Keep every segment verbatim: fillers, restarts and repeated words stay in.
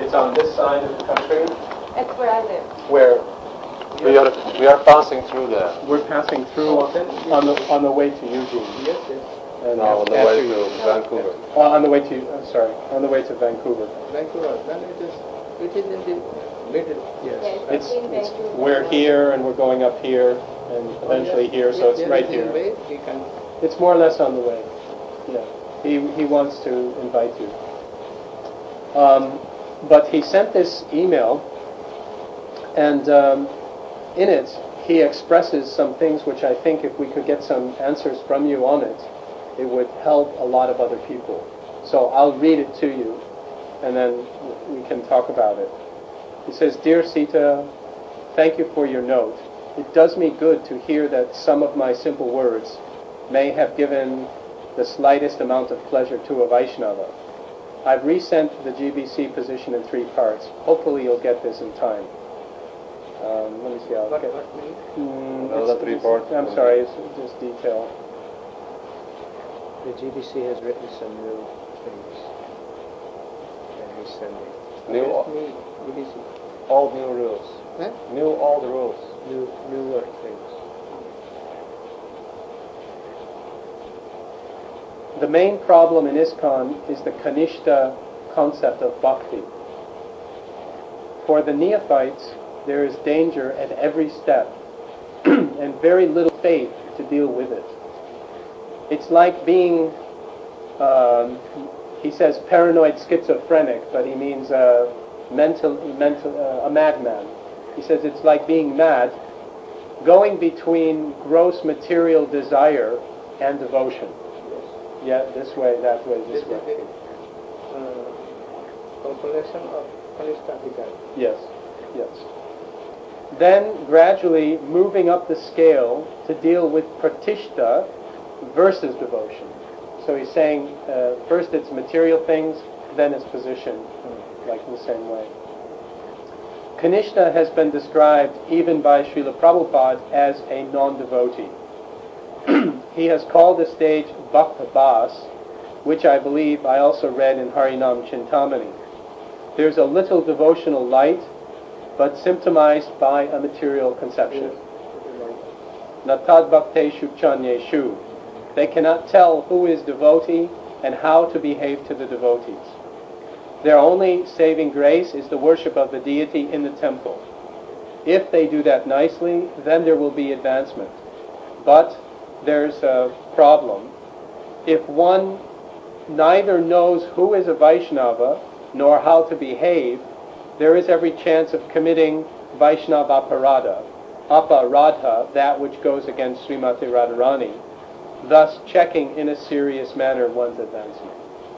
It's on this side of the country. That's where I live. Where? We are we are passing through there. We're passing through on the on the way to Eugene. Yes, yes. And No, on the after way you- to Vancouver. Uh, on the way to, uh, sorry, on the way to Vancouver. Vancouver. Then it is, it is in the middle. Yes. Yes, It's, between it's, Vancouver we're and here and we're going up here and eventually here, so it's There right is a here. way we can. It's more or less on the way. Yeah. He, he wants to invite you. Um, but he sent this email, and um, in it he expresses some things which I think if we could get some answers from you on it, it would help a lot of other people. So I'll read it to you, and then we can talk about it. He says, "Dear Sita, thank you for your note. It does me good to hear that some of my simple words may have given the slightest amount of pleasure to a Vaishnava. I've resent the G B C position in three parts. Hopefully you'll get this in time." Um, let me see. I'll What, get. what means? Mm, Another it's- three it's- parts. I'm sorry. It's just detail. The G B C has written some new things, and he's sending New Let me, G B C. all new rules. Huh? New all the rules. new newer things. The main problem in ISKCON is the Kanishta concept of bhakti. For the neophytes, there is danger at every step and very little faith to deal with it. It's like being, um, he says paranoid schizophrenic, but he means uh, mental, mental, uh, a madman. He says it's like being mad, going between gross material desire and devotion. Yeah, this way, that way, This this is way. the uh, compilation of Kanishta. Yes, yes. Then gradually moving up the scale to deal with pratishta versus devotion. So he's saying uh, first it's material things, then it's position, like in the same way. Kanishta has been described even by Srila Prabhupada as a non-devotee. He has called the stage Bhakta Bas, which I believe I also read in Harinam Chintamani. There's a little devotional light, but symptomized by a material conception. Natad bhakteshu chanyeshu. They cannot tell who is devotee and how to behave to the devotees. Their only saving grace is the worship of the deity in the temple. If they do that nicely, then there will be advancement. But there's a problem. If one neither knows who is a Vaishnava nor how to behave, there is every chance of committing Vaishnava aparadha, aparadha, that which goes against Srimati Radharani, thus checking in a serious manner one's advancement.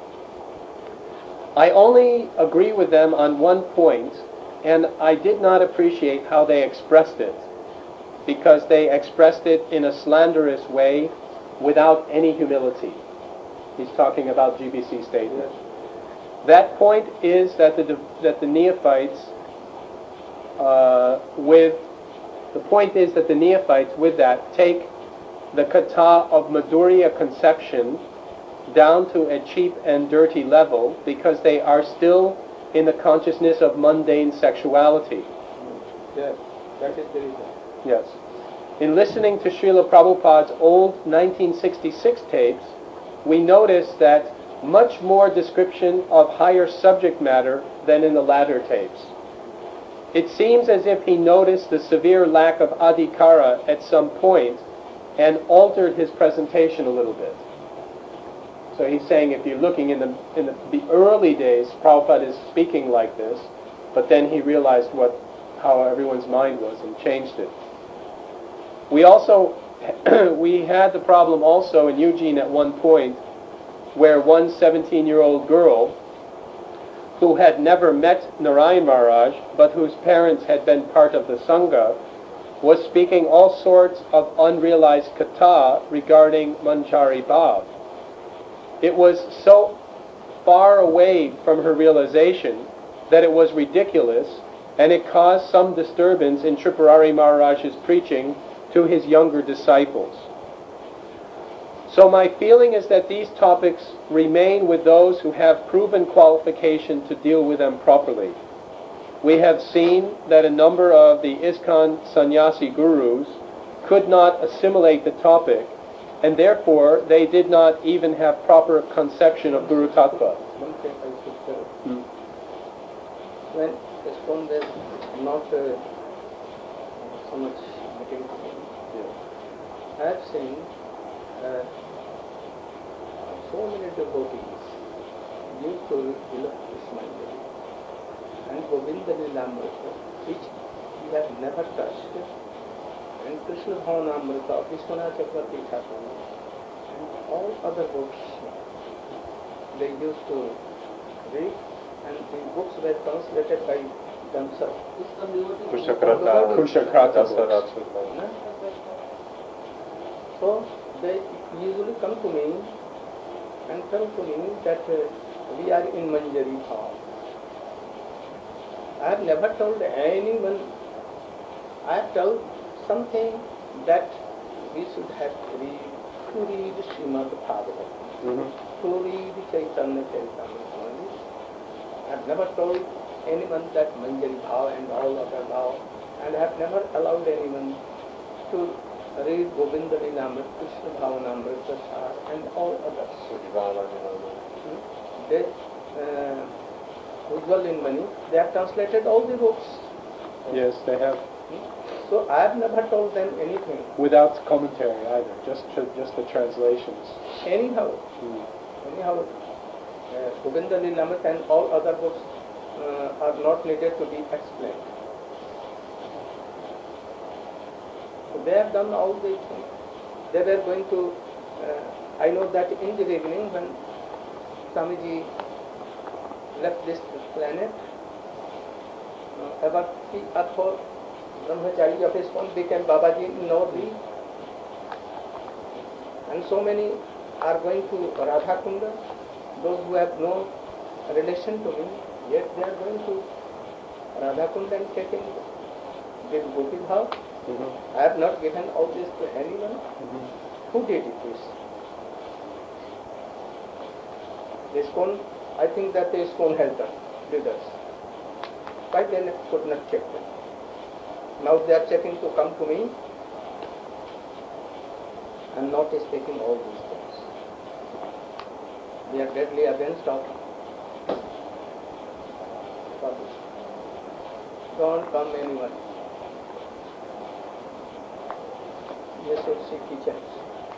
I only agree with them on one point, and I did not appreciate how they expressed it, because they expressed it in a slanderous way without any humility. He's talking about G B C statement. That point is that the that the neophytes uh, with the point is that the neophytes with that take the kata of Madhurya conception down to a cheap and dirty level because they are still in the consciousness of mundane sexuality. Yes, that is the reason. Yes. In listening to Srila Prabhupada's old nineteen sixty-six tapes, we notice that much more description of higher subject matter than in the latter tapes. It seems as if he noticed the severe lack of adhikara at some point and altered his presentation a little bit. So he's saying if you're looking in the in the, the early days, Prabhupada is speaking like this, but then he realized what how everyone's mind was and changed it. We also we had the problem also in Eugene at one point where one seventeen-year-old girl who had never met Narayan Maharaj, but whose parents had been part of the Sangha, was speaking all sorts of unrealized kata regarding Manjari Bhav. It was so far away from her realization that it was ridiculous, and it caused some disturbance in Tripurari Maharaj's preaching to his younger disciples. So my feeling is that these topics remain with those who have proven qualification to deal with them properly. We have seen that a number of the ISKCON sannyasi gurus could not assimilate the topic, and therefore they did not even have proper conception of Guru Tattva. One thing I should tell. Hmm. When ISKCON was not uh, so much material, I have seen uh, so many devotees used to develop this Manjari and Govinda Lilamrita, which we have never touched, and Krishna Bhavanamrita, Vishwanath Chakravarti Thakur, and all other books they used to read, and the books were translated by themselves. Kushakrata, Kushakrata Dasara, No? So they usually come to me and tell to me that uh, we are in Manjari Bhav. I have never told anyone. I have told something that we should have to read, to read Srimad Bhagavatam, Mm-hmm. to read Chaitanya Charitamrita. I have never told anyone that Manjari Bhav and all other Bhav, and I have never allowed anyone to read Govinda Lilamrita, Krishna Bhavanamrita, and all others. They, uh, Ujjwal in Mani, they have translated all the books. Yes, they have. So I have never told them anything. Without commentary either, just just the translations. Anyhow, Mm. anyhow, uh, Govinda Lilamrita and all other books uh, are not needed to be explained. So they have done all these things. They were going to, uh, I know that in the beginning when Swamiji left this planet, uh, about three or four brahmachari of ISKCON became Babaji Naudi, and so many are going to Radha Kunda, those who have no relation to me, yet they are going to Radha Kunda and taking the Gopi Bhav. Mm-hmm. I have not given all this to anyone. Mm-hmm. Who did it this? The ISKCON, I think that the ISKCON has done, did us. Why they could not check them? Now they are checking to come to me. I am not speaking all these things. They are deadly against of publish. Don't come anyone. You should see teachers.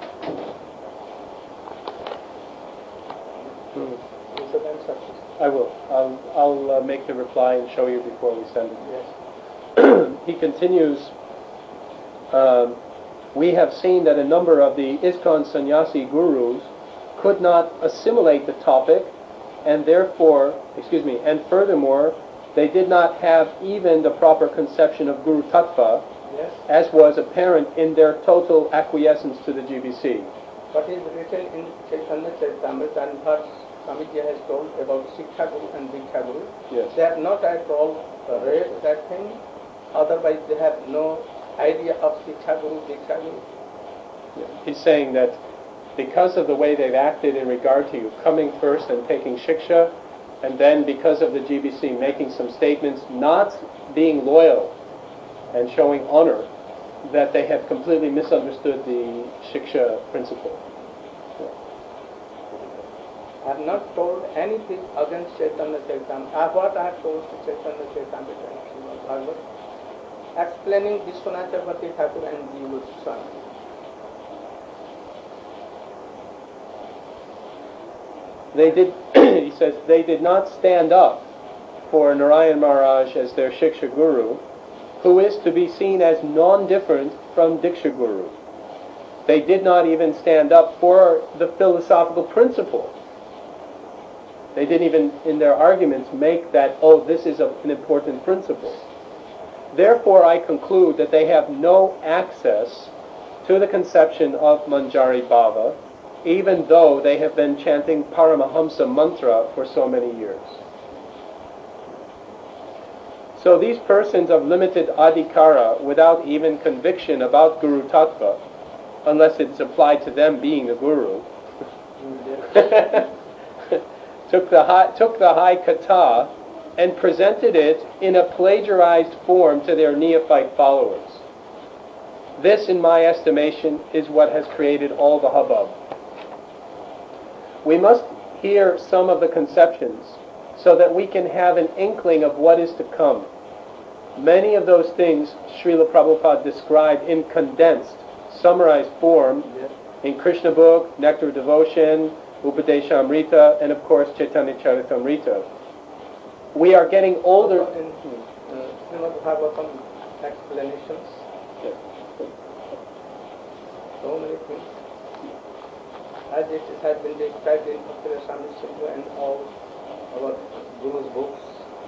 Mm. You should answer this. I will. I'll, I'll uh, make the reply and show you before we send it. Yes. He continues, um, we have seen that a number of the ISKCON sannyasi gurus could not assimilate the topic, and therefore, excuse me, and furthermore, they did not have even the proper conception of Guru Tattva, Yes. as was apparent in their total acquiescence to the G B C. What is written in Chaitanya Charitamrita and what Swamiji has told about Siksha Guru and Diksha Guru, Yes. they have not at all read that thing, otherwise they have no idea of Siksha Guru, Diksha Guru. He's saying that because of the way they've acted in regard to you, coming first and taking shiksha, and then because of the G B C making some statements, not being loyal and showing honor, that they have completely misunderstood the shiksha principle. I have not told anything against Chaitanya Charitamrita. What I have told to Chaitanya Charitamrita and Srimad Bhagavad, explaining Vishwanath Chakravarti Thakur and Jiva Swami. They did, he says, they did not stand up for Narayan Maharaj as their shiksha guru, who is to be seen as non-different from Diksha Guru. They did not even stand up for the philosophical principle. They didn't even, in their arguments, make that, oh, this is a, an important principle. Therefore, I conclude that they have no access to the conception of Manjari Bhava, even though they have been chanting Paramahamsa mantra for so many years. So these persons of limited adhikara, without even conviction about Guru Tattva, unless it's applied to them being a guru. took the high, took the high kata and presented it in a plagiarized form to their neophyte followers. This, in my estimation, is what has created all the hubbub. We must hear some of the conceptions so that we can have an inkling of what is to come. Many of those things Srila Prabhupada described in condensed, summarized form in Krishna book, Nectar of Devotion, Upadeshamrita, and of course Chaitanya Charitamrita. We are getting older. Also in uh, Srimad Bhagavatam explanations, Yes. so many things, as it has been described in Bhakti Rasamrita Sindhu and all our Guru's books.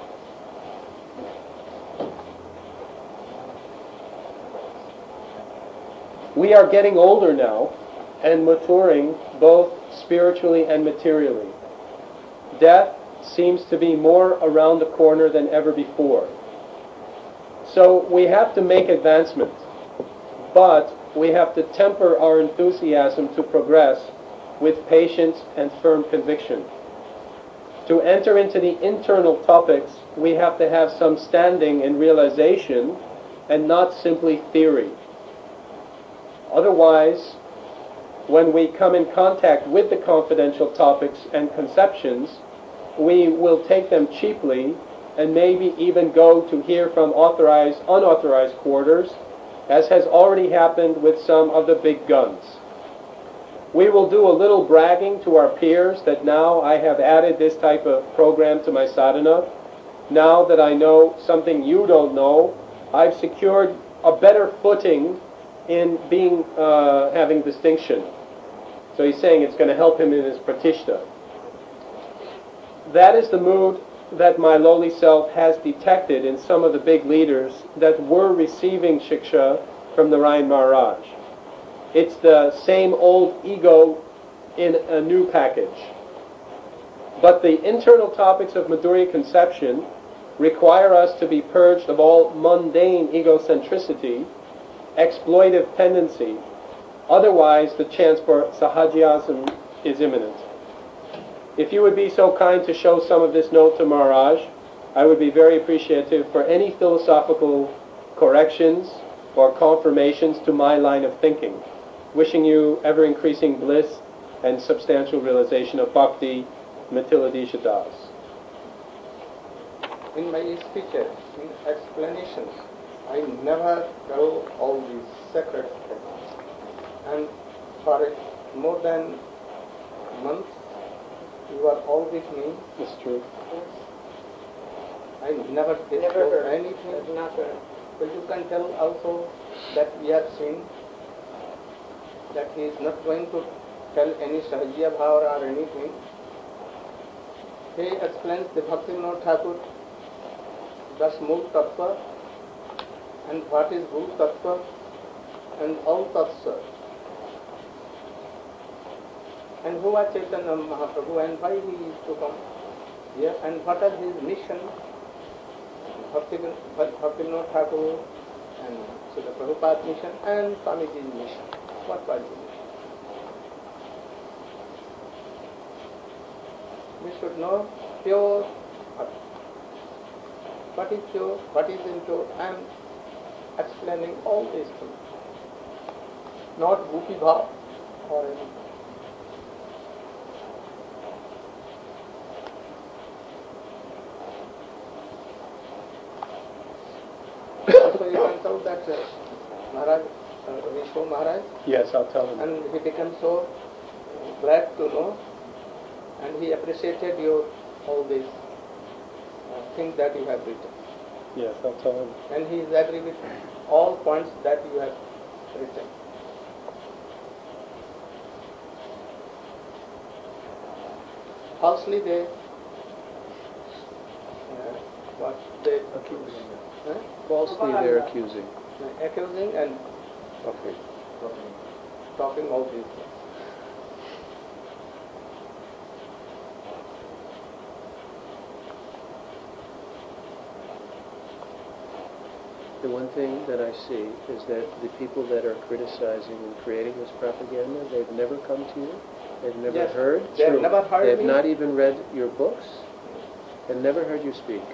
We are getting older now and maturing both spiritually and materially. Death seems to be more around the corner than ever before. So we have to make advancement, but we have to temper our enthusiasm to progress with patience and firm conviction. To enter into the internal topics, we have to have some standing and realization and not simply theory. Otherwise, when we come in contact with the confidential topics and conceptions, we will take them cheaply and maybe even go to hear from authorized, unauthorized quarters, as has already happened with some of the big guns. We will do a little bragging to our peers that now I have added this type of program to my sadhana. Now that I know something you don't know, I've secured a better footing in being uh, having distinction. So he's saying it's going to help him in his pratishta. That is the mood that my lowly self has detected in some of the big leaders that were receiving shiksha from Narayan Maharaj. It's the same old ego in a new package. But the internal topics of Madhurya conception require us to be purged of all mundane egocentricity, exploitive tendency. Otherwise, the chance for sahajiasm is imminent. If you would be so kind to show some of this note to Maharaj, I would be very appreciative for any philosophical corrections or confirmations to my line of thinking. Wishing you ever-increasing bliss and substantial realization of bhakti, Mithila Das. In my speeches, in explanations, I never tell all these sacred things. And for more than a month, you are all with me. That's true. I never disclose anything. But you can tell also that we have seen that he is not going to tell any Sahajiya Bhava or anything. He explains the Bhaktivinoda Thakur, Das Mool Tattva, and what is Bhul Tattva, and all Tattva. And who are Chaitanya Mahaprabhu and why he is to come here, and what is his mission, Bhaktivinoda Thakur, and Srila Prabhupada's mission, and Swamiji's mission. What was the mission? We should know pure heart. What is pure, what is impure. I am explaining all these things. Not goopy bhav or anything. Also you can tell that uh, Maharaj, uh, Vishnu Maharaj, Yes, I'll tell him. and he became so glad to know, and he appreciated your all these uh, things that you have written. Yes, I'll tell him. And he is agree with all points that you have written. Falsely they uh, what they Accusing. huh? Falsely they're accusing. Uh, accusing and Okay. talking all these things. The one thing that I see is that the people that are criticizing and creating this propaganda, they've never come to you. They've never Yes, heard. they have never heard They've me. not even read your books. They've never heard you speak.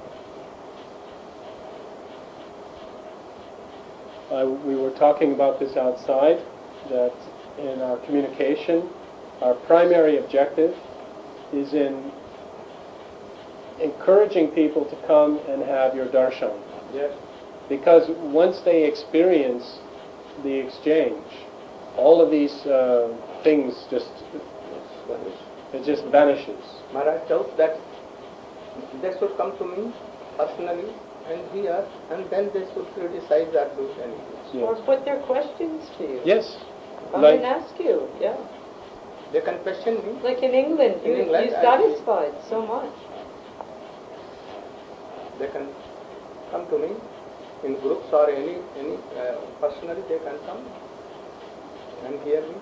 Uh, we were talking about this outside, that in our communication, our primary objective is in encouraging people to come and have your darshan. Yes. Because once they experience the exchange, all of these uh, things just, it just vanishes. Maharaj tells that they should come to me personally and here, and then they should criticize or do anything. Or put their questions to you. Yes. Come Like, and ask you, yeah. They can question me. Like in England, In you, England, you I- satisfied so much. They can come to me in groups or any any uh, personally. They can come and hear me.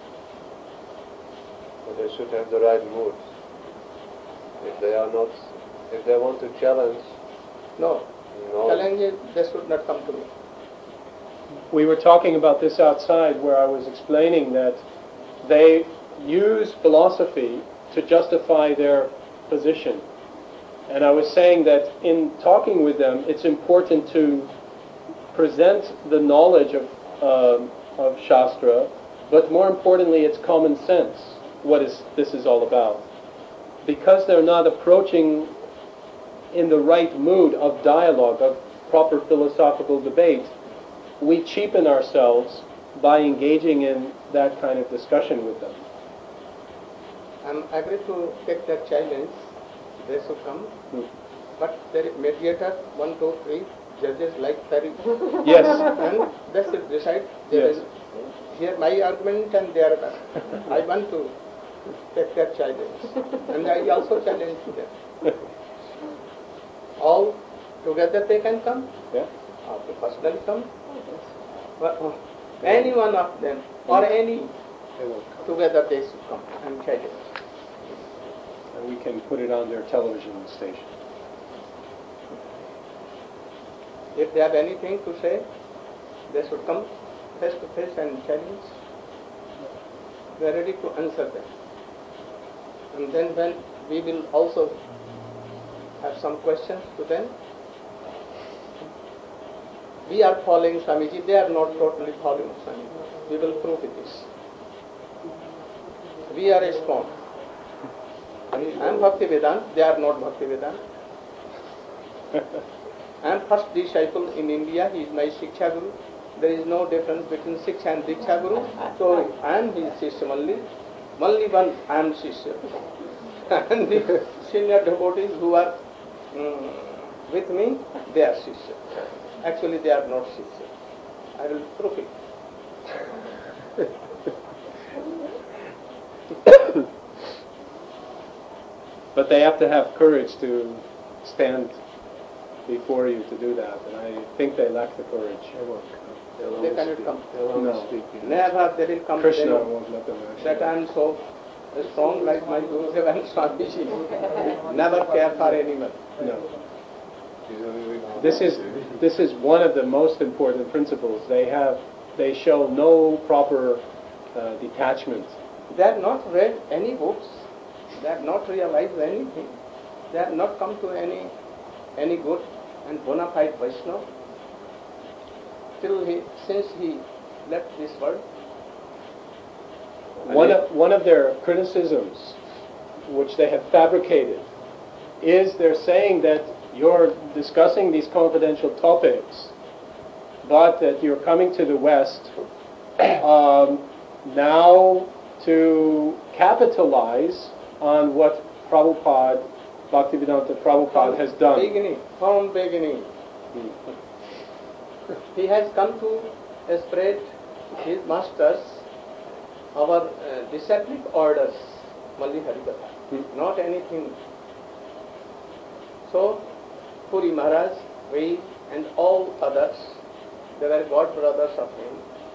But they should have the right mood. If they are not, if they want to challenge, No, no. challenge it, they should not come to me. we were talking about this outside, where I was explaining that they use philosophy to justify their position. And I was saying that in talking with them, it's important to present the knowledge of, um of Shastra, but more importantly, it's common sense, what is this is all about. Because they're not approaching in the right mood of dialogue, of proper philosophical debate, we cheapen ourselves by engaging in that kind of discussion with them. I'm agree to take that challenge. They should come. Hmm. But there is mediator, one, two, three, judges like Ferry. Yes. And they should decide. There Yes. is hear my argument and their I want to take that challenge. And I also challenge them. All together they can come. Yeah. Or to personally come. But, uh, any one of them or any They will come. together they should come and challenge. And we can put it on their television station. If they have anything to say, they should come face to face and challenge. We are ready to answer them. And then when we will also have some questions to them. We are following Swamiji, they are not totally following Swamiji. We will prove it is. We are strong. I am Bhakti Vedanta, they are not Bhakti Vedanta. I am first disciple in India, he is my Shiksha Guru. There is no difference between Shiksha and Diksha Guru. So I am his Shishya only. Only one I am Shishya. And the senior devotees who are um, with me, they are Shishya. Actually they are not Shishya. I will prove it. But they have to have courage to stand before you to do that, and I think they lack the courage. They won't come. They'll They only cannot speak. come. They'll only No. speak. in- Never they will come. Krishna They know won't let them actually. that I am so strong like my Gurudev and Swamiji. Never care for anyone. No. This is this is one of the most important principles. They have they show no proper uh, detachment. They have not read any books. They have not realized anything. They have not come to any any good and bona fide Vaishnava. Till he since he left this world. One of, one of their criticisms, which they have fabricated, is they're saying that you're discussing these confidential topics, but that you're coming to the West um, now to capitalize on what Prabhupada, Bhaktivedanta Prabhupada has done. Beginning, from beginning. He has come to spread his masters, our uh, disciplic orders, Malli Harikatha, Hmm. not anything. So, Puri Maharaj, we and all others, they were god brothers of him.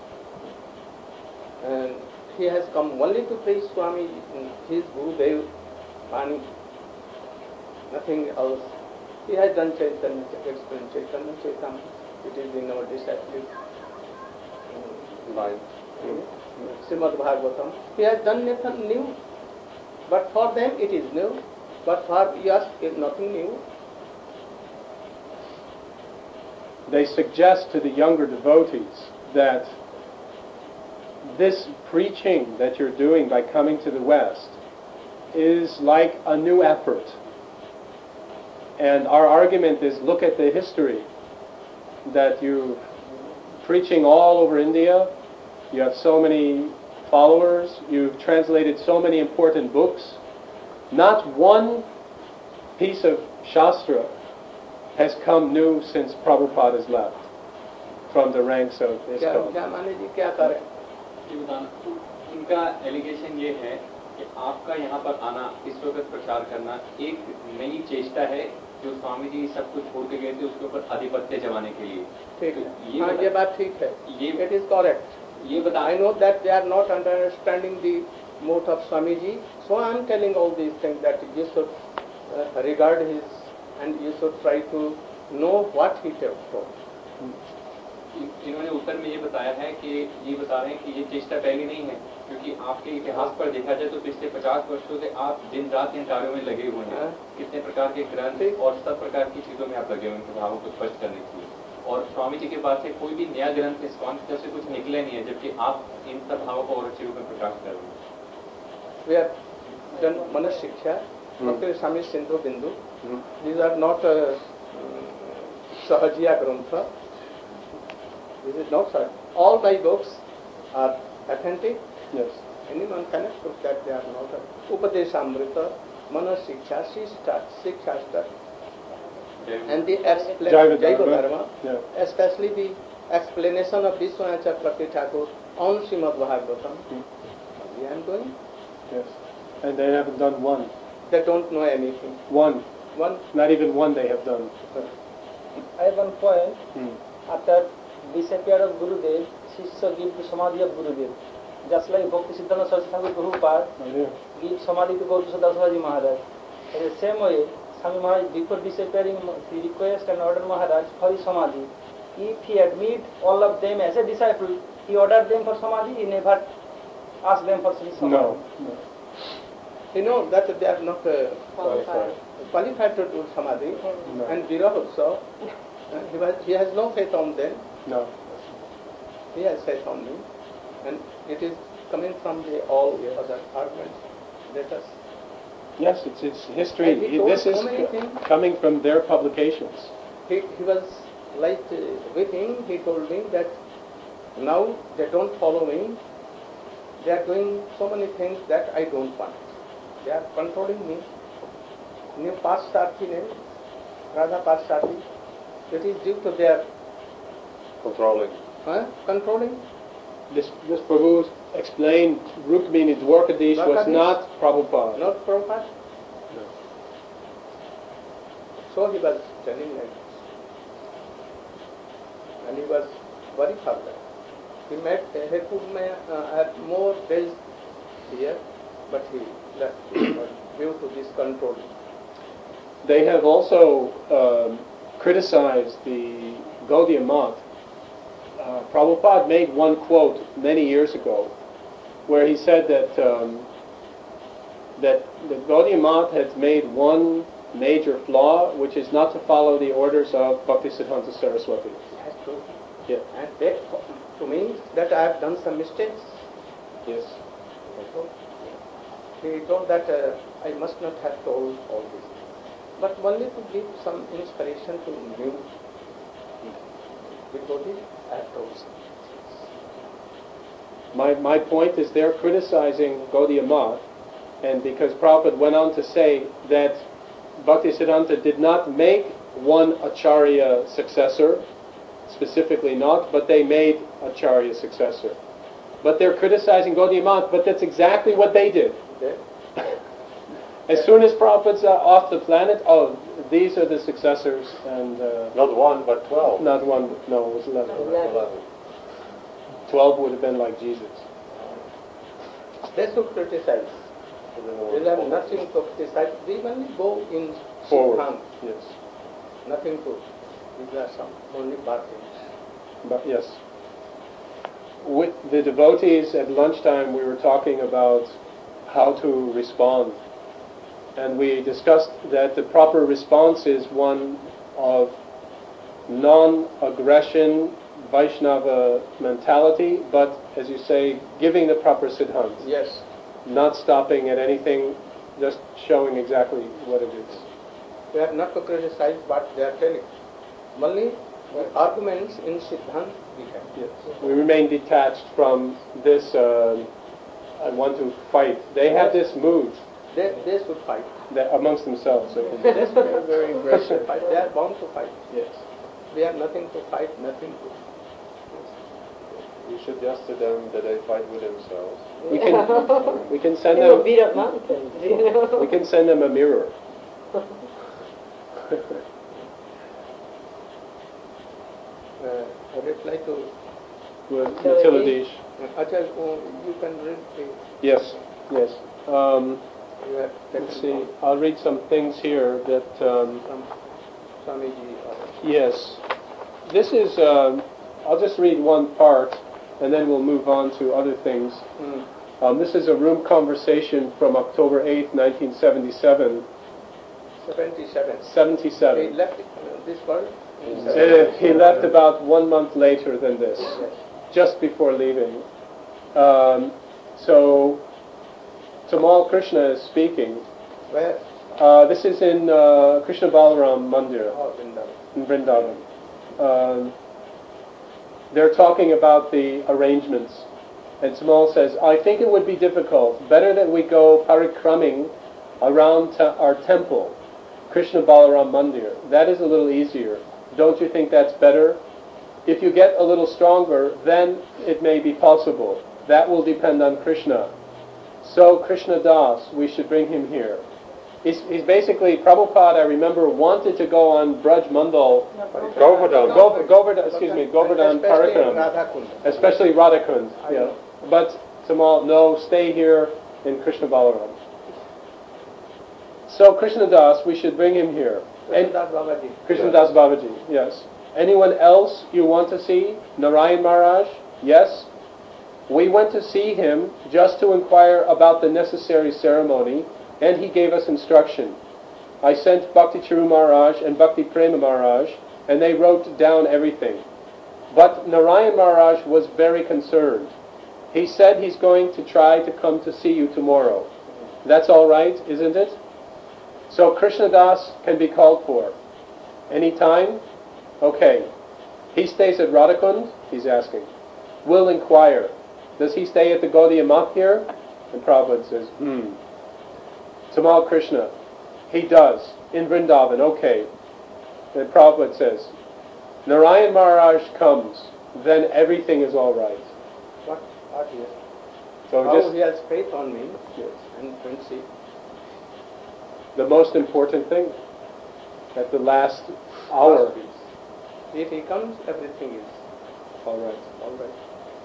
And he has come only to praise Swami, his Gurudev, Vani, nothing else. He has done Chaitanya, explained Chaitanya Chaitamrita. It is in our disciplic Line. Srimad Bhagavatam. He has done nothing new, but for them it is new, but for us it is nothing new. They suggest to the younger devotees that this preaching that you're doing by coming to the West is like a new effort. And our argument is, look at the history, that you're preaching all over India, you have so many followers, you've translated so many important books. Not one piece of Shastra has come new since Prabhupada has left from the ranks of क्या ISKCON. क्या माने जी क्या करें? ये बताना, इनका allegation ये है कि आपका यहाँ पर आना, इस वक्त प्रचार करना एक नई चेष्टा है जो स्वामी जी सब कुछ छोड़ के गए थे उसके ऊपर आधिपत्य जमाने के लिए। ठीक तो है, ये हाँ बता- ये बात ठीक है, ये it is correct. ये बता I know that they are not understanding the mode of Swamiji, so I am telling all these things that you should uh, regard his and you should try to know what he told. इन- इन्होंने उत्तर में ये बताया है कि ये बता रहे हैं कि ये चेष्टा पहली नहीं है, क्योंकि आपके इतिहास पर देखा जाए तो पिछले पचास वर्षों से आप दिन रात इन कार्यों में लगे हुए हैं। हाँ। कितने प्रकार के ग्रंथ और सब प्रकार की चीजों में आप लगे हुए हैं उनके भावों को स्पष्ट करने के लिए, और स्वामी जी के पास से कोई भी नया ग्रंथ इस्कॉन की तरफ से कुछ निकले नहीं है, जबकि आप इन सब भावों को और अच्छे रूप में प्रकाश कर रहे हैं। We have done Manas Shiksha, Bhakti Swami Sindhu Bindu. Hmm. These are not uh, Sahajiya Grantha. This is not such. All my books are authentic. Yes. Anyone can prove that they are not. Upadeshamrita, Manas Shiksha, Shishta, Shikshastra, and the expla- Jaiva Jaiva Dharma. Dharma, Yeah. especially the explanation of Vishwanath Chakravarti Thakur on Srimad Bhagavatam. Hmm. We are doing. Yes. And they haven't done one. They don't know anything. One. One. Not even one they have done. I have one point. Hmm. After disappear of Gurudev, Shishya give to Samadhi of Gurudev. Just like Bhakti Siddhanta Saraswati Thakur Prabhupada Oh, yeah. give Samadhi to Gaura Sadaswami Maharaj. In the same way, Swami Maharaj, before disappearing, he request and order Maharaj for his Samadhi. If he admit all of them as a disciple, he ordered them for Samadhi, he never asked them for his Samadhi. No. No. You know that they are not uh, Qualified. qualified to do Samadhi. No. And Vira also, uh, he, was, he has no faith on them. No. He has faith on me. And it is coming from the all Yes. other arguments. Let us. Yes, it's, it's history. And he told This is so many c- things. coming from their publications. He, he was like uh, weeping. He told me that now they don't follow me. They are doing so many things that I don't want. They are controlling me. New Parsharthi name, Radha Parsharthi. It is due to their Controlling. huh, controlling. This, this Prabhu explained Rukmini Dwarkadish was Dwarkadish? not Prabhupada. Not Prabhupada. No. So he was telling like this. And he was very further. He met, he could uh, have more days here, but he left due to this control. They have also um, criticized the Gaudiya Math. Uh, Prabhupada made one quote many years ago where he said that um, that the Gaudiya Math has made one major flaw, which is not to follow the orders of Bhaktisiddhanta Saraswati. That's true. Yeah. And that to me that I have done some mistakes. Yes. He told that uh, I must not have told all this, but only to give some inspiration to new devotees. I have told some. My, my point is they're criticizing Gaudiya Math, and because Prabhupada went on to say that Bhaktisiddhanta did not make one Acharya successor, specifically not, but they made Acharya successor. But they're criticizing Gaudiya Math, but that's exactly what they did. There. As soon as Prabhupada's uh, off the planet, oh, these are the successors, and uh, Not one, but twelve. not one, no, it was eleven. Eleven. Twelve would have been like Jesus. They should criticize. They have nothing to criticize. They only go in Forward. Siddhanta, Yes. nothing to These are some only bargains. But yes. With the devotees at lunchtime, we were talking about how to respond. And we discussed that the proper response is one of non-aggression, Vaishnava mentality, but, as you say, giving the proper siddhant. Yes. Not stopping at anything, just showing exactly what it is. They are not to criticize what they are telling. Only the arguments in Siddhant we have. Yes. We remain detached from this, uh, I want to fight. They have this mood They, they should fight. that amongst themselves. So They should be very aggressive fight. They are bound to fight. yes. They have nothing to fight, nothing to. You suggest to them that they fight with themselves. We can we can send They will them beat up mountains, you know. we can send them a mirror. Uh, reply to With Matiladish. Acharya, oh, you can read the. Yes, yes. Um, You have let's taken see. from I'll read some things here that. Um, from Swamiji or yes, this is. Um, I'll just read one part, and then we'll move on to other things. mm. Um, this is a room conversation from October eighth, nineteen seventy-seven. seventy-seven. He seventy-seven. left uh, this world. in Uh, he left about one month later than this, Yes. just before leaving. Um, so, Tamal Krishna is speaking. Where? Uh, this is in uh, Krishna Balaram Mandir Oh, Vrindavan. in Vrindavan. Um, they're talking about the arrangements. And Tamal says, I think it would be difficult. Better that we go parikraming around te- our temple, Krishna Balaram Mandir. That is a little easier. Don't you think that's better? If you get a little stronger, then it may be possible. That will depend on Krishna. So Krishna Das, we should bring him here. He's, he's basically, Prabhupada, I remember, wanted to go on Braj Mandal, Govardhan. Gov- Govardhan, excuse me, Govardhan Especially in Parikram, Radhakund. especially Radhakund. I Yeah. know. But Tamal, no, stay here in Krishna Balaram. So Krishna Das, we should bring him here. And Krishnadas Babaji. Krishna Das Babaji, yes. Anyone else you want to see? Narayan Maharaj? Yes. We went to see him just to inquire about the necessary ceremony, and he gave us instruction. I sent Bhakti Chiru Maharaj and Bhakti Prema Maharaj, and they wrote down everything. But Narayan Maharaj was very concerned. He said he's going to try to come to see you tomorrow. That's all right, isn't it? So Krishna Das can be called for. Anytime? Okay. He stays at Radhakund? He's asking. We'll inquire. Does he stay at the Gaudiya Math here? And Prabhupada says, hmm. Tamal Krishna. He does. In Vrindavan. Okay. And Prabhupada says, Narayan Maharaj comes, then everything is all right. What? What he has? So How just he has faith on me yes, and friendship. the most important thing at the last hour. If he comes, everything is All right. all right.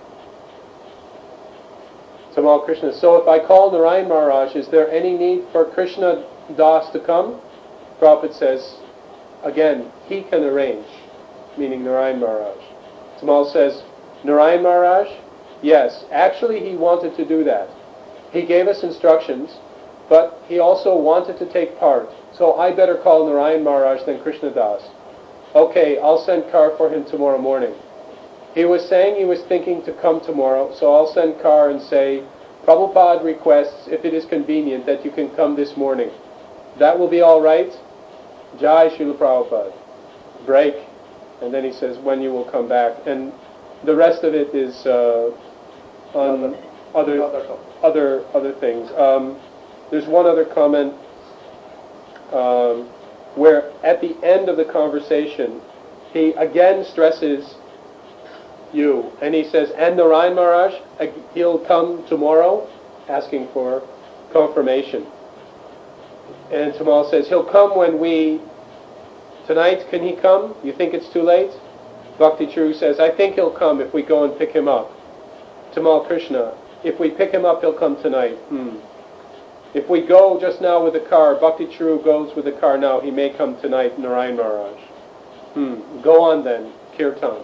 Tamal Krishna. So if I call Narayan Maharaj, is there any need for Krishna Das to come? Prabhupada says, again, he can arrange, meaning Narayan Maharaj. Tamal says, Narayan Maharaj? Yes, actually he wanted to do that. He gave us instructions, but he also wanted to take part. So I better call Narayan Maharaj than Krishna Das. Okay, I'll send car for him tomorrow morning. He was saying he was thinking to come tomorrow, so I'll send car and say, Prabhupada requests, if it is convenient, that you can come this morning. That will be all right? Jai Srila Prabhupada. Break. And then he says, when you will come back. And the rest of it is uh, on other, other, other things. Um, there's one other comment um, where at the end of the conversation, he again stresses you. And he says, and Narayan Maharaj, he'll come tomorrow, asking for confirmation. And Tamal says, he'll come when we... Tonight, can he come? You think it's too late? Bhakti Chiru says, I think he'll come if we go and pick him up. Tamal Krishna, if we pick him up, he'll come tonight. Hmm. If we go just now with the car, Bhakti Chiru goes with the car now, he may come tonight, Narayan Maharaj. Hmm. Go on then, Kirtan.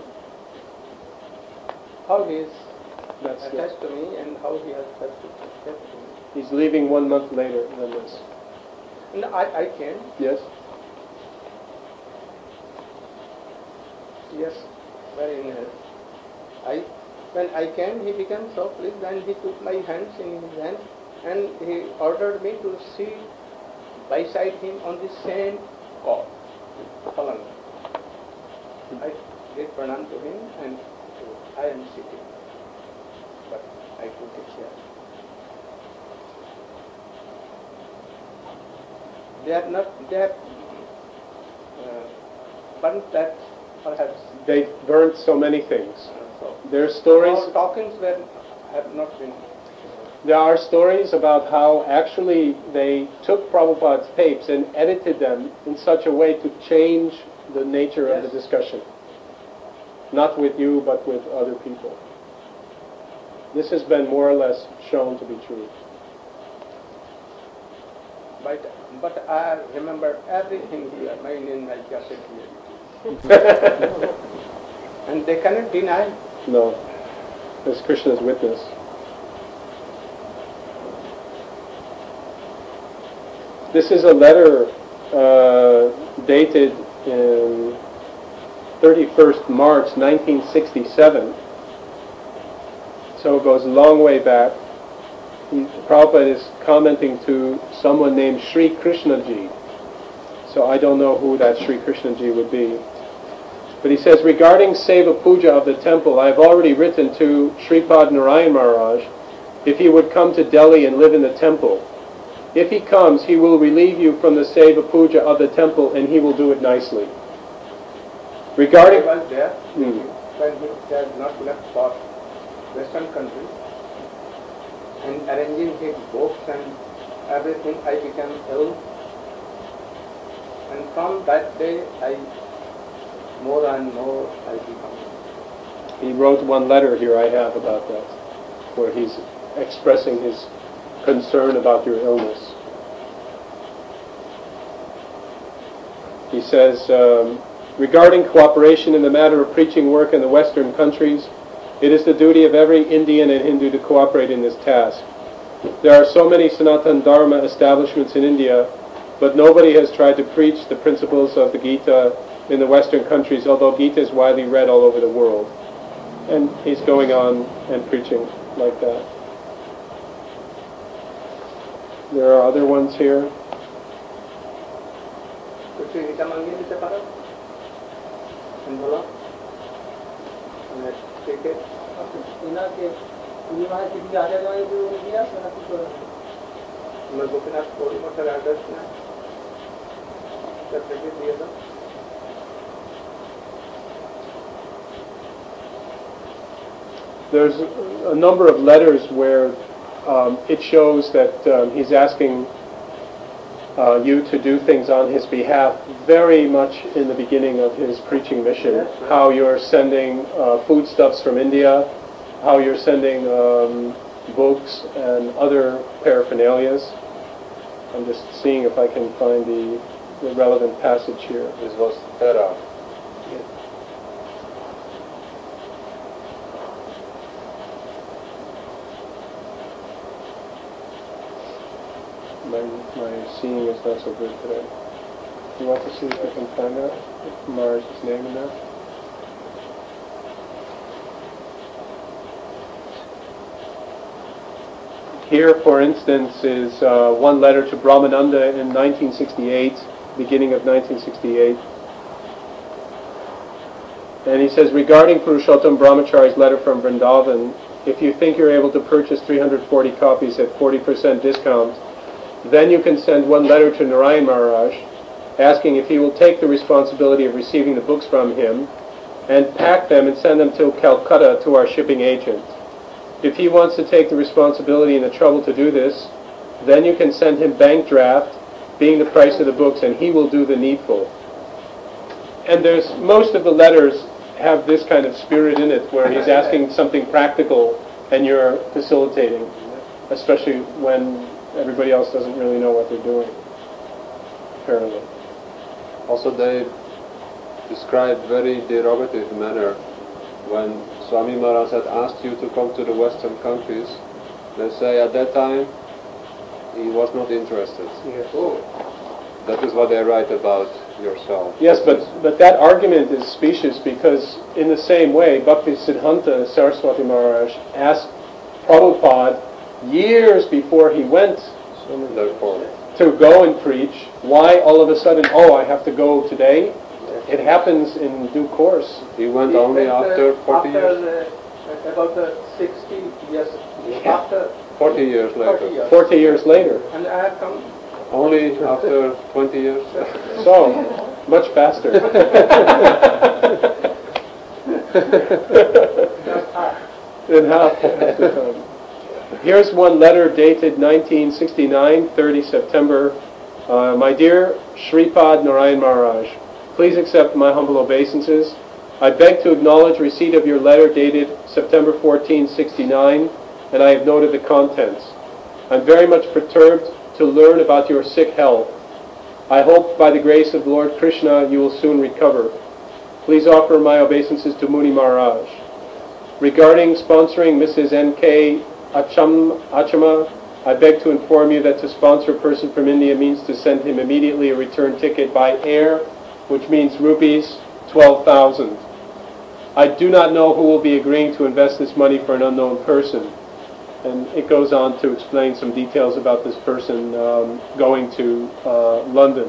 How he is That's it. attached to me and how he has kept to kept to me. He's leaving one month later than this. And I, I came. Yes? Yes, very nice. I, when I came, he became so pleased and he took my hands in his hands and he ordered me to sit beside him on the same cot, palang. I did pranam to him and I am sitting, but I took a chair. They have not, they have uh, burnt that perhaps. They burnt so many things. Uh, so Their stories. our talkings were have not been. There are stories about how actually they took Prabhupada's tapes and edited them in such a way to change the nature of Yes. the discussion. Not with you, but with other people. This has been more or less shown to be true. But, but I remember everything here, my in my cassette here. And they cannot deny. No. As Krishna's witness. This is a letter uh, dated in thirty-first March nineteen sixty-seven. So it goes a long way back. He, Prabhupada is commenting to someone named Sri Krishna Ji. So I don't know who that Sri Krishna Ji would be. But he says, regarding Seva Puja of the temple, I have already written to Sripad Narayan Maharaj if he would come to Delhi and live in the temple. If he comes, he will relieve you from the Seva Puja of the temple and he will do it nicely. Regarding... I was there Hmm. when he had not left for Western countries and arranging his books and everything, I became ill. And from that day, I more and more I become. He wrote one letter here I have about that, where he's expressing his concern about your illness. He says, um, regarding cooperation in the matter of preaching work in the Western countries, it is the duty of every Indian and Hindu to cooperate in this task. There are so many Sanatana Dharma establishments in India, but nobody has tried to preach the principles of the Gita in the Western countries, although Gita is widely read all over the world. And he's going on and preaching like that. There are other ones here. कुछ गीता मांगिए नहीं पारो बोलो ठीक है इना के ये वहाँ कितनी आगे गए जो दिया सोना कुछ और मैं गोपीनाथ कोड़ी मोटर एड्रेस में सर्टिफिकेट दिया था There's a number of letters where um, it shows that um, he's asking uh, you to do things on his behalf, very much in the beginning of his preaching mission. Yes, right. How you're sending uh, foodstuffs from India, how you're sending um, books and other paraphernalias. I'm just seeing if I can find the, the relevant passage here. This was Thera. My, my seeing is not so good today. You want to see if I can find that? Maharaj's name in there? Here, for instance, is uh, one letter to Brahmananda in nineteen sixty-eight, beginning of nineteen sixty-eight. And he says, regarding Purushottam Brahmachari's letter from Vrindavan, if you think you're able to purchase three hundred forty copies at forty percent discount, then you can send one letter to Narayan Maharaj, asking if he will take the responsibility of receiving the books from him and pack them and send them to Calcutta to our shipping agent. If he wants to take the responsibility and the trouble to do this, then you can send him bank draft, being the price of the books, and he will do the needful. And there's most of the letters have this kind of spirit in it, where he's asking something practical and you're facilitating, especially when everybody else doesn't really know what they're doing, apparently. Also, they described very derogative manner when Swami Maharaj had asked you to come to the Western countries. They say at that time he was not interested. Yes. Oh. That is what they write about yourself. Yes, but, but that argument is specious because in the same way, Bhakti Siddhanta Saraswati Maharaj asked Prabhupada years before he went Therefore, to go and preach, why all of a sudden, oh, I have to go today? It happens in due course. he went He only went, uh, after forty after, years. Uh, about uh, sixty years Yeah. after forty years later. forty years. Forty years later. And I have come. Only after twenty years. So, much faster. In half the time. Here's one letter dated nineteen sixty-nine, thirty September. Uh, my dear Shripad Narayan Maharaj, please accept my humble obeisances. I beg to acknowledge receipt of your letter dated September fourteenth, sixty-nine, and I have noted the contents. I'm very much perturbed to learn about your sick health. I hope by the grace of the Lord Krishna you will soon recover. Please offer my obeisances to Muni Maharaj. Regarding sponsoring Missus N K Acham, Achama, I beg to inform you that to sponsor a person from India means to send him immediately a return ticket by air, which means rupees twelve thousand. I do not know who will be agreeing to invest this money for an unknown person. And it goes on to explain some details about this person um, going to uh, London.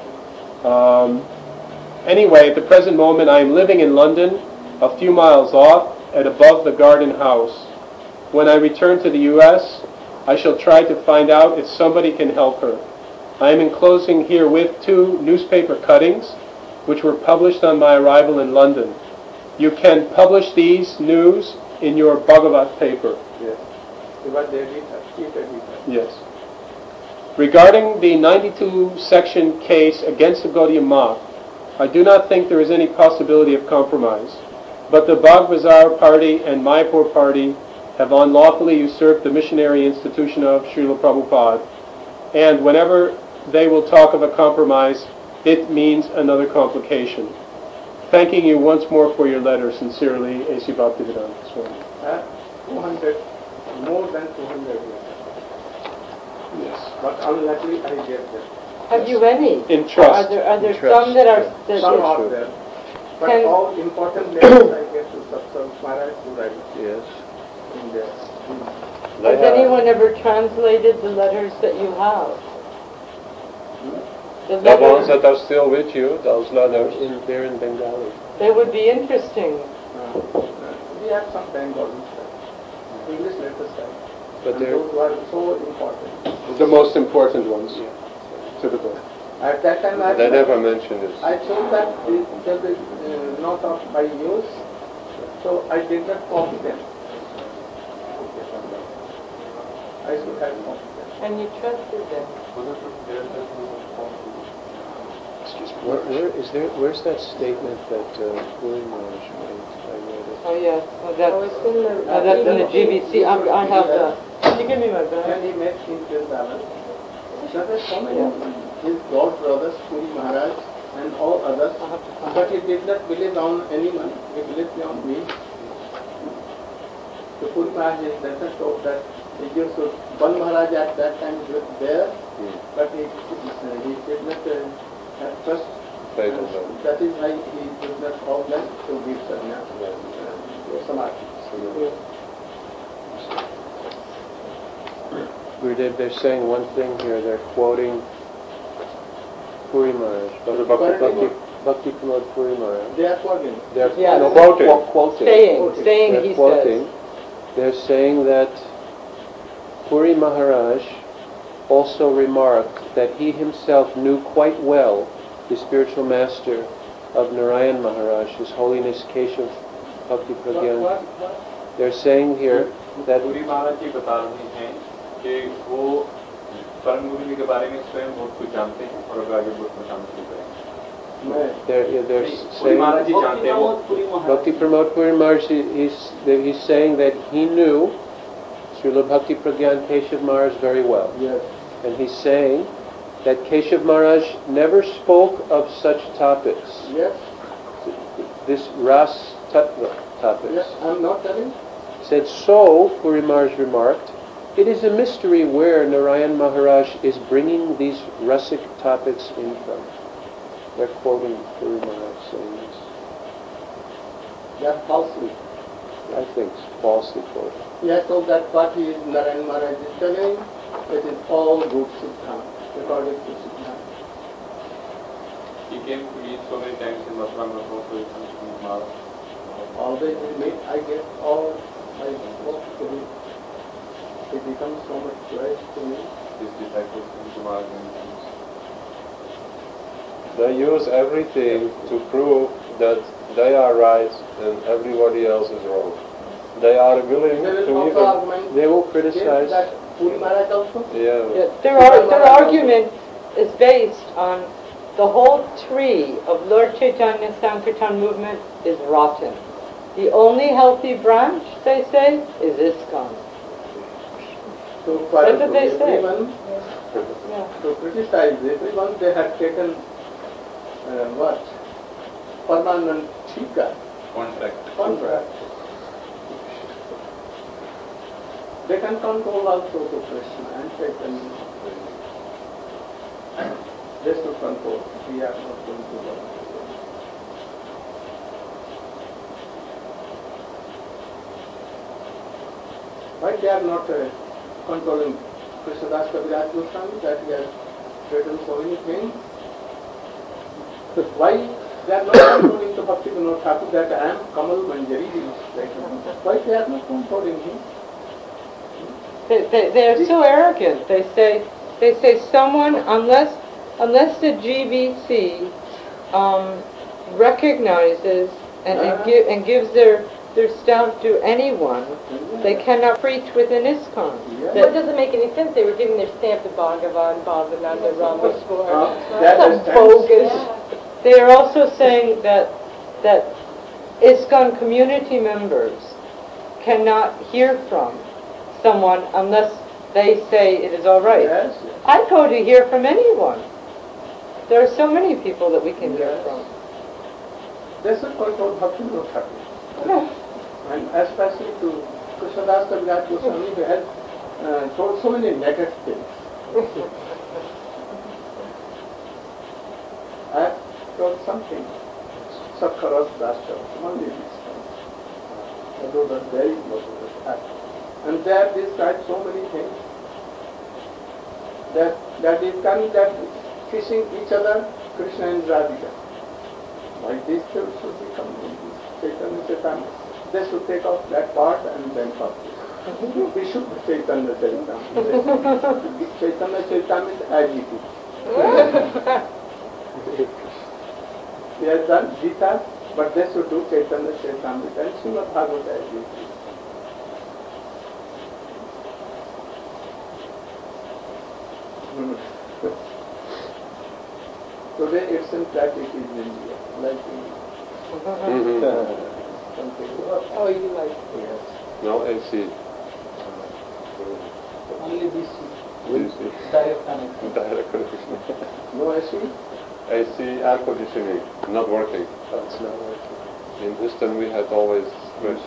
Um, anyway, at the present moment, I am living in London, a few miles off, at above the Garden House. When I return to the U S, I shall try to find out if somebody can help her. I am enclosing herewith two newspaper cuttings, which were published on my arrival in London. You can publish these news in your Bhagavat paper. Yes. What they did, cheap editor. Yes. Regarding the ninety-two section case against the Gaudiya Math, I do not think there is any possibility of compromise. But the Bagh-Bazar party and Mayapur party have unlawfully usurped the missionary institution of Srila Prabhupada, and whenever they will talk of a compromise, it means another complication. Thanking you once more for your letter, sincerely, A C Bhaktivedanta Swami. Uh, two hundred, more than two hundred years. Yes. But unluckily I get them. Have you any? In trust. Are there, are there In trust, some that are... yeah. That Some Yes, are sure. there. But Can- all important letters I get to Satsang Maharaj to write Yes. in there. Has anyone ever translated the letters that you have? The The ones letters, that are still with you, those letters. In, they're in Bengali. they would be interesting. Uh, we have some Bengali stuff, English letters type. But And they're... those were so important. The most important ones to the book. At that time I They never mention this. I thought that it will be uh, not of my use, so I did not copy them. I should have copied them. And you trusted them. Where, where is there? Where's that statement that uh, Puri Maharaj made? I read it. Oh, yes. Well, that's, Oh, it's in the- uh, that's in the G B C. I, I have the... Can you give me my bag? When he met in Vrindavan, there were so many his god brothers, Puri Maharaj, and all others, I'll have to find but he did not believe on anyone, he believed on me. The Puri Maharaj is better told that he used to, one Maharaj at that time was there, but he, he did not uh, at first, Fatal uh, though. that is why he did not call them to give sannyas, uh, samadhi. Gurudev, they're saying one thing here. They're quoting Puri Maharaj. Bhakti, Bhakti- Bhakti, Bhakti Pramod Puri Maharaj. They are quoting. They're Yeah, no, quoting. qu- quoting. Saying, saying, They're he quoting. says. They're saying that Puri Maharaj also remarked that he himself knew quite well the spiritual master of Narayan Maharaj, His Holiness Keshav Bhakti What, Pragyan. what, what? They're saying here that पूरी महाराज जी बता रहे हैं कि वो परम गुरु जी के बारे में स्वयं बहुत कुछ जानते हैं और अगर आगे बहुत बताना शुरू करेंगे they're, yeah, they're पूरी saying महाराज जी जानते हैं वो Bhakti Pramod Puri Maharaj, he- he's, that he's saying that he knew Srila Bhakti Pragyan Keshav Maharaj very well. Yes. And he's saying that Keshav Maharaj never spoke of such topics. Yes. this ras tattva topics. Yes, I'm not telling. Said, so, Puri Maharaj remarked, it is a mystery where Narayan Maharaj is bringing these rasic topics in from. They're quoting Puri Maharaj saying this. That's falsely. I think it's falsely quoted. Yes, so that what he is Narayan Maharaj is telling, it is all good Siddhanta, according to Siddhanta. He came to meet so many times in Mathura, also with Maharaj. Always we meet, I get all I walk to him. It becomes so much joy to me. His disciples come to Maharaj many times. They use everything to prove that they are right and everybody else is wrong. They are willing They will to also even... argument. They will criticize. That Puri Maharaj also. Yeah. Yeah, their, ar- their argument is based on the whole tree of Lord Chaitanya's Sankirtan movement is rotten. The only healthy branch, they say, is ISKCON. So for That's what they say. everyone, Yeah. to criticize everyone, they had taken uh, what? Permanent Chika, Contract. contract. They can control also to Krishna and Chaitanya. They should control. We are not going to do that. Why they are not uh, controlling Krishnadas Kaviraj Goswami, that he has written so many things? Why they are not controlling the Bhakti Vinod Thakur, that I am Kamal Manjari? Why they are not controlling him? They, they, they're so arrogant. They say, they say someone, unless, unless the G B C um, recognizes and, and, give, and gives their, their stamp to anyone, they cannot preach within ISKCON. Yeah. That- It doesn't make any sense. They were giving their stamp to Bhagavan, Bhavananda, Ramaswar. Uh, that Some is bogus. They are also saying that that ISKCON community members cannot hear from someone unless they say it is all right. Yes, yes. I go to hear from anyone. There are so many people that we can hear Yes. from. They should control Bhakti Vinod Thakur. And especially to Krishnadas Kaviraj Goswami, who has uh, told so many negative things. I have told something. Sakharas Dasha, only this time. Those are very important. And they have described so many things. That that is coming, that kissing each other, Krishna and Radhika. Why these two should become Chaitanya Chaitanya? They should take off that part and then publish. We should be Chaitanya Chaitanya. Chaitanya Chaitanya is as it is. They have done Gita, but they should do Chaitanya Chaitanya and Srimad Bhagavata as it is. Today it seems that it is India, like India. Mm-hmm. Something. Oh, you like Yes. No, A C. Only this D C. direct connection. Direct connection. No A C? A C air conditioning, not working. That's not working. In Houston we had always fresh.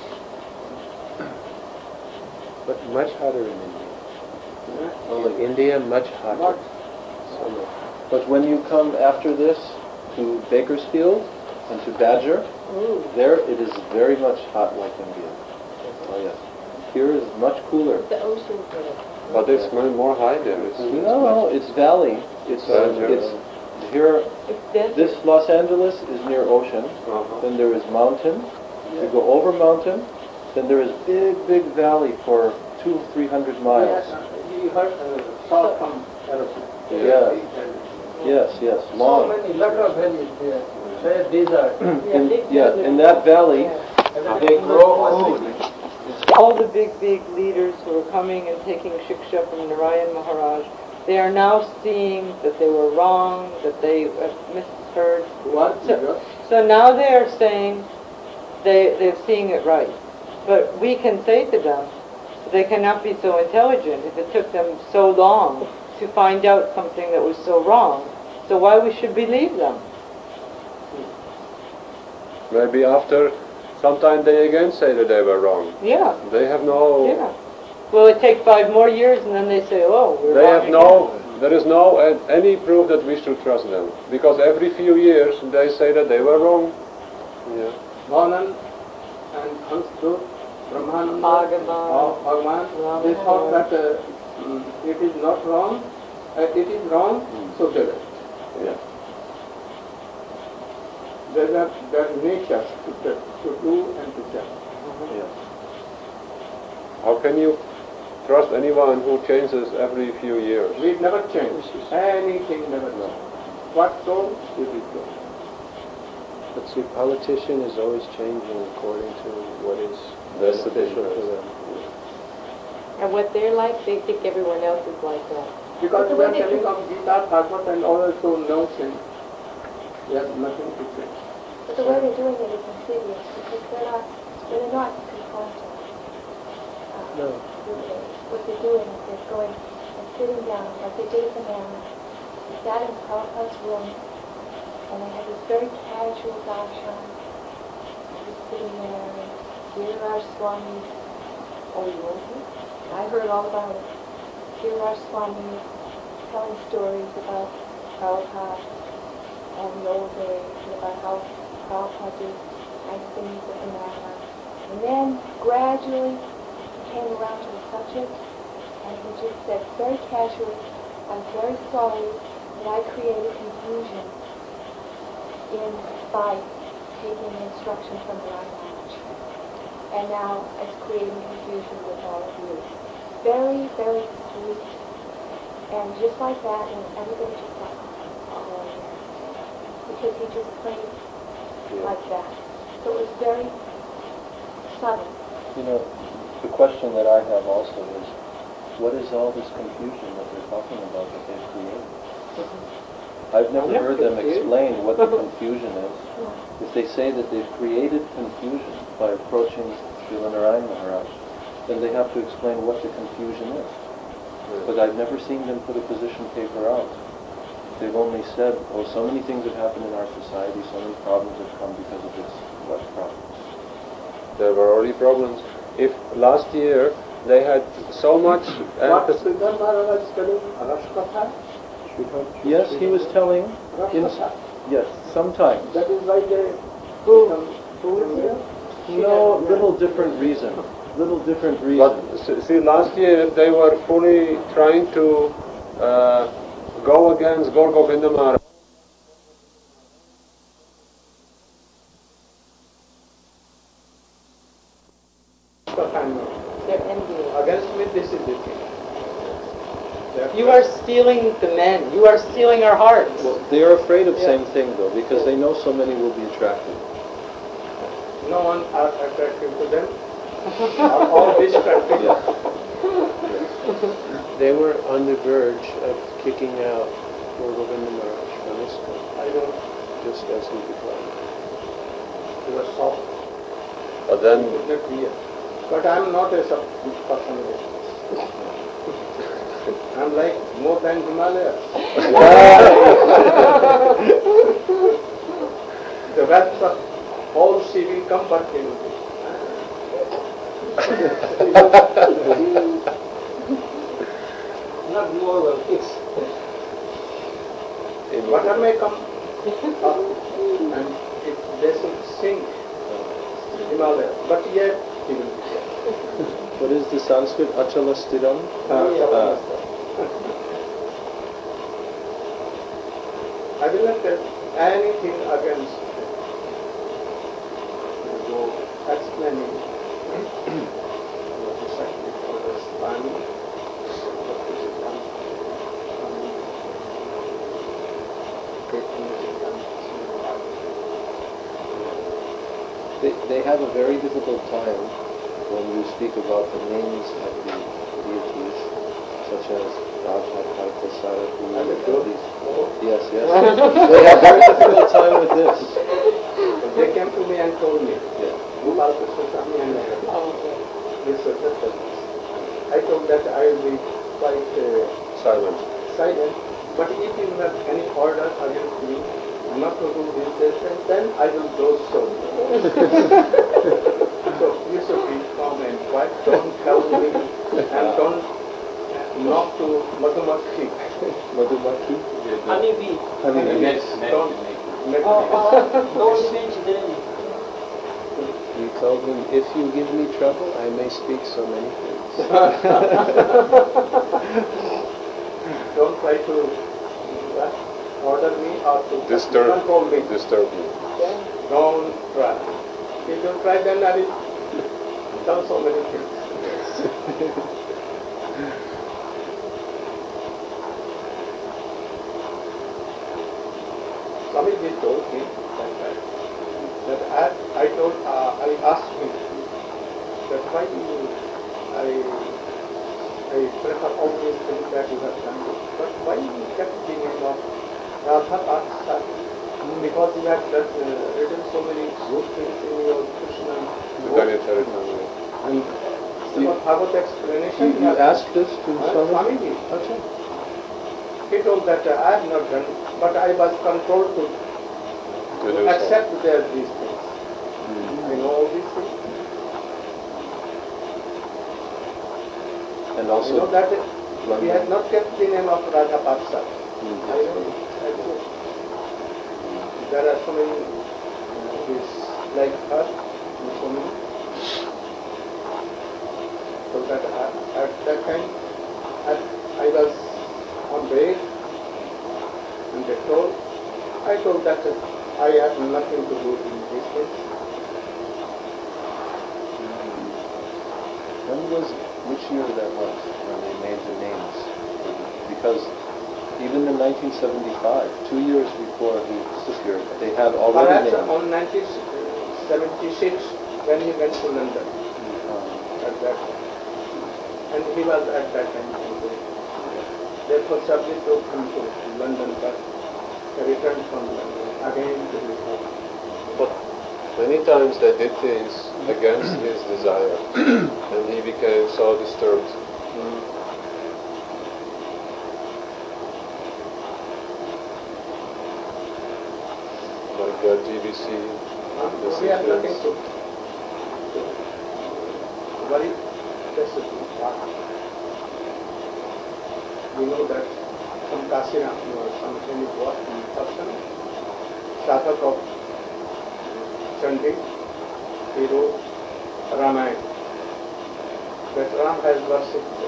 But much hotter in India. Yeah. Oh, in India, much hotter. Not. So much. But when you come after this to Bakersfield and to Badger, there it is very much hot like India. Oh yes. Here is much cooler. the ocean there. But it's much more high there. It's, No, no, it's valley. It's uh, Badger. it's here. It's desert. This Los Angeles is near ocean. uh-huh. Then there is mountain. You go over mountain. Then there is big, big valley for two, three hundred miles. Yes, we heard uh, saw from aeroplane. Yeah. Yes, yes, So long. many, lot of valleys there. There desert. In, yeah, in that valley, they grow food. All the big, big leaders who are coming and taking shiksha from Narayan Maharaj, they are now seeing that they were wrong, that they have misheard. What? So, so now they are saying they, they're seeing it right. But we can say to them, they cannot be so intelligent if it took them so long to find out something that was so wrong. So why we should believe them? Maybe after some time they again say that they were wrong. Yeah. They have no. Yeah. Will it take five more years and then they say, oh, we're They wrong have again. no. There is no uh, any proof that we should trust them, because every few years they say that they were wrong. Yeah. Bhanan and Hansdut, Brahmananda, Bhagavan, or Bhagavan, they thought that uh, mm, it is not wrong, uh, it is wrong, Mm. so tell it. Yeah. There are there are natures to, tell, to do and to tell. Yeah. How can you trust anyone who changes every few years? We never change. Anything never change. What told, it is told. But see, politician is always changing according to what is That's the beneficial to difference. them. And what they're like, they think everyone else is like that. Because But the we way are they- telling of Gita, Bhagavad and all also no sin. We have nothing to say. But the way they're doing it is insidious because they're not, they're not confronting. Uh, No. What they're doing is they're going and sitting down, like they did at the manor. They sat in Prabhupada's room, and they had this very casual darshan. They were sitting there, and Giriraj Swami, oh, you know him? I heard all about it. Giriraj Swami is telling stories about Prabhupada and the old days, and about how Prabhupada did nice things at the manor. And then gradually he came around to the subject, and he just said very casually, I'm very sorry that I created confusion in by taking instruction from the Maharaj. And now it's creating confusion with all of you. Very, very sweet. And just like that, and everybody just like, oh yeah. Because he just played like that. So it was very subtle. You know, the question that I have also is, what is all this confusion that they're talking about that they've created? I've never heard them explain what the confusion is. If they say that they've created confusion by approaching Srila Narayan Maharaj, then they have to explain what the confusion is. But I've never seen them put a position paper out. They've only said, oh, so many things have happened in our society, so many problems have come because of this. What problems? There were already problems. If last year they had so much What emphasis. Siddhar Maharaj is telling, Rashkatha? Yes, he was telling, in, Rashkatha. yes, sometimes. That is why they become fools here. No, little different reason. Little different reason. But s- see, last year they were fully trying to uh, go against Gaur Govinda Maharaj. They're envious. Against me, this is the thing. You are stealing the men. You are stealing our hearts. Well, they are afraid of Yeah. same thing though, because they know so many will be attracted. No one are attractive to them. Are all distracted. They were on the verge of kicking out Gaur Govinda Maharaj from ISKCON, I don't just as he declared. He was soft. But then Not clear. But I'm not a soft person. I'm like more than Himalayas. The wealth of all sea will come back in. Not more well, it's water may come up and it, they should sink Himalaya, but yet he will be there. What is the Sanskrit? Achala Stiram? Uh, I will not tell anything against go explaining what is actually called as Bani, what is it done, They, they have a very difficult time when you speak about the names of the deities, such as Radha, Kaita, Sarati, these. Yes, yes. They have a very difficult time with this. They came to me and told me, Yeah. Gopal Krishna Swami and this was just a I told that I will be quite uh, silent. silent, but if you have any order against me not to do this, this, and then I will go so. So you should be calm and quiet. Don't tell me and don't knock to Madhumakhi. Madhumaki? Honey bee. Honey, Yes, Net- don't net- make Oh, me. oh, don't speak them. You told him, if you give me trouble, I may speak so many things. Don't try to uh, order me or to Disturb, control me. disturb me. Don't try. If you try, then I will tell so many things. Swamiji told me that, that, that I, I told, uh, I asked him that why you, I, I prefer all these things that you have done, but why you kept the name of Radha Paksa? Because you have done, uh, written so many good things in your Krishna book. Chaitanya Charitamrita. And Srimad Bhagavad explanation. You, you asked this to uh, Swamiji? Swamiji. Okay. He told that uh, I have not done, but I was controlled to, To to do so. accept their, these things. Mm. I know all these things. And I know also, that he has not kept the name of Radha Paksa. Mm. I know it. I know it. There are so many uh, his like her, and so many. So that I, at that time, I, I was on bed, and they told, I told that uh, I have nothing to do in these things. when was, which year that was, when they made the names? Because even in nineteen seventy-five, two years before he disappeared, they had already Perhaps named. on nineteen seventy-six, when he went to London, Uh, at that time. And he was at that time. Therefore, subject to come to London, but he returned from London again to his home. But many times they did things against his desire, and he became so disturbed. Like uh, G B C, Uh, the we have nothing Seychelles. to, to worry. This is part. We know that some Kasira or some any person, Sathak of Chandi, he wrote Ramayana. That Ram has worshipped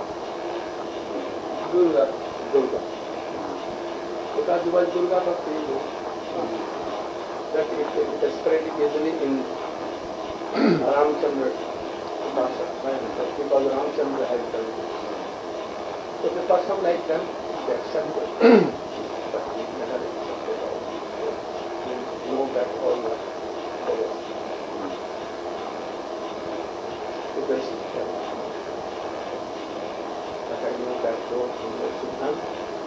Durga. Durga. Because he was Durga Bhakti, he wrote. That it, it is spread easily in Ramchandra Bhasha, because Ramchandra has done it. So the person like them, they accept it. But we never accept it all. We know that all the powers. It is but I know that those who worship them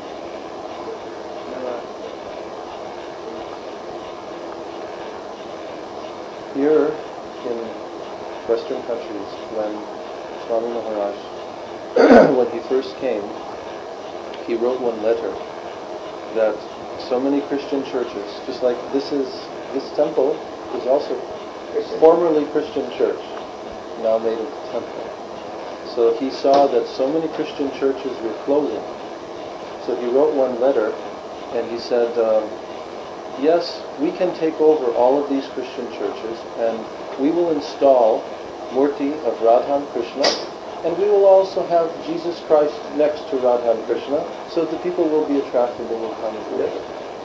never. Here in Western countries, when Swami Maharaj, when he first came, he wrote one letter that so many Christian churches, just like this is, this temple is also formerly Christian church, now made into temple. So he saw that so many Christian churches were closing. So he wrote one letter and he said, um, yes, we can take over all of these Christian churches and we will install Murti of Radha and Krishna, and we will also have Jesus Christ next to Radha and Krishna, so the people will be attracted and will come and worship.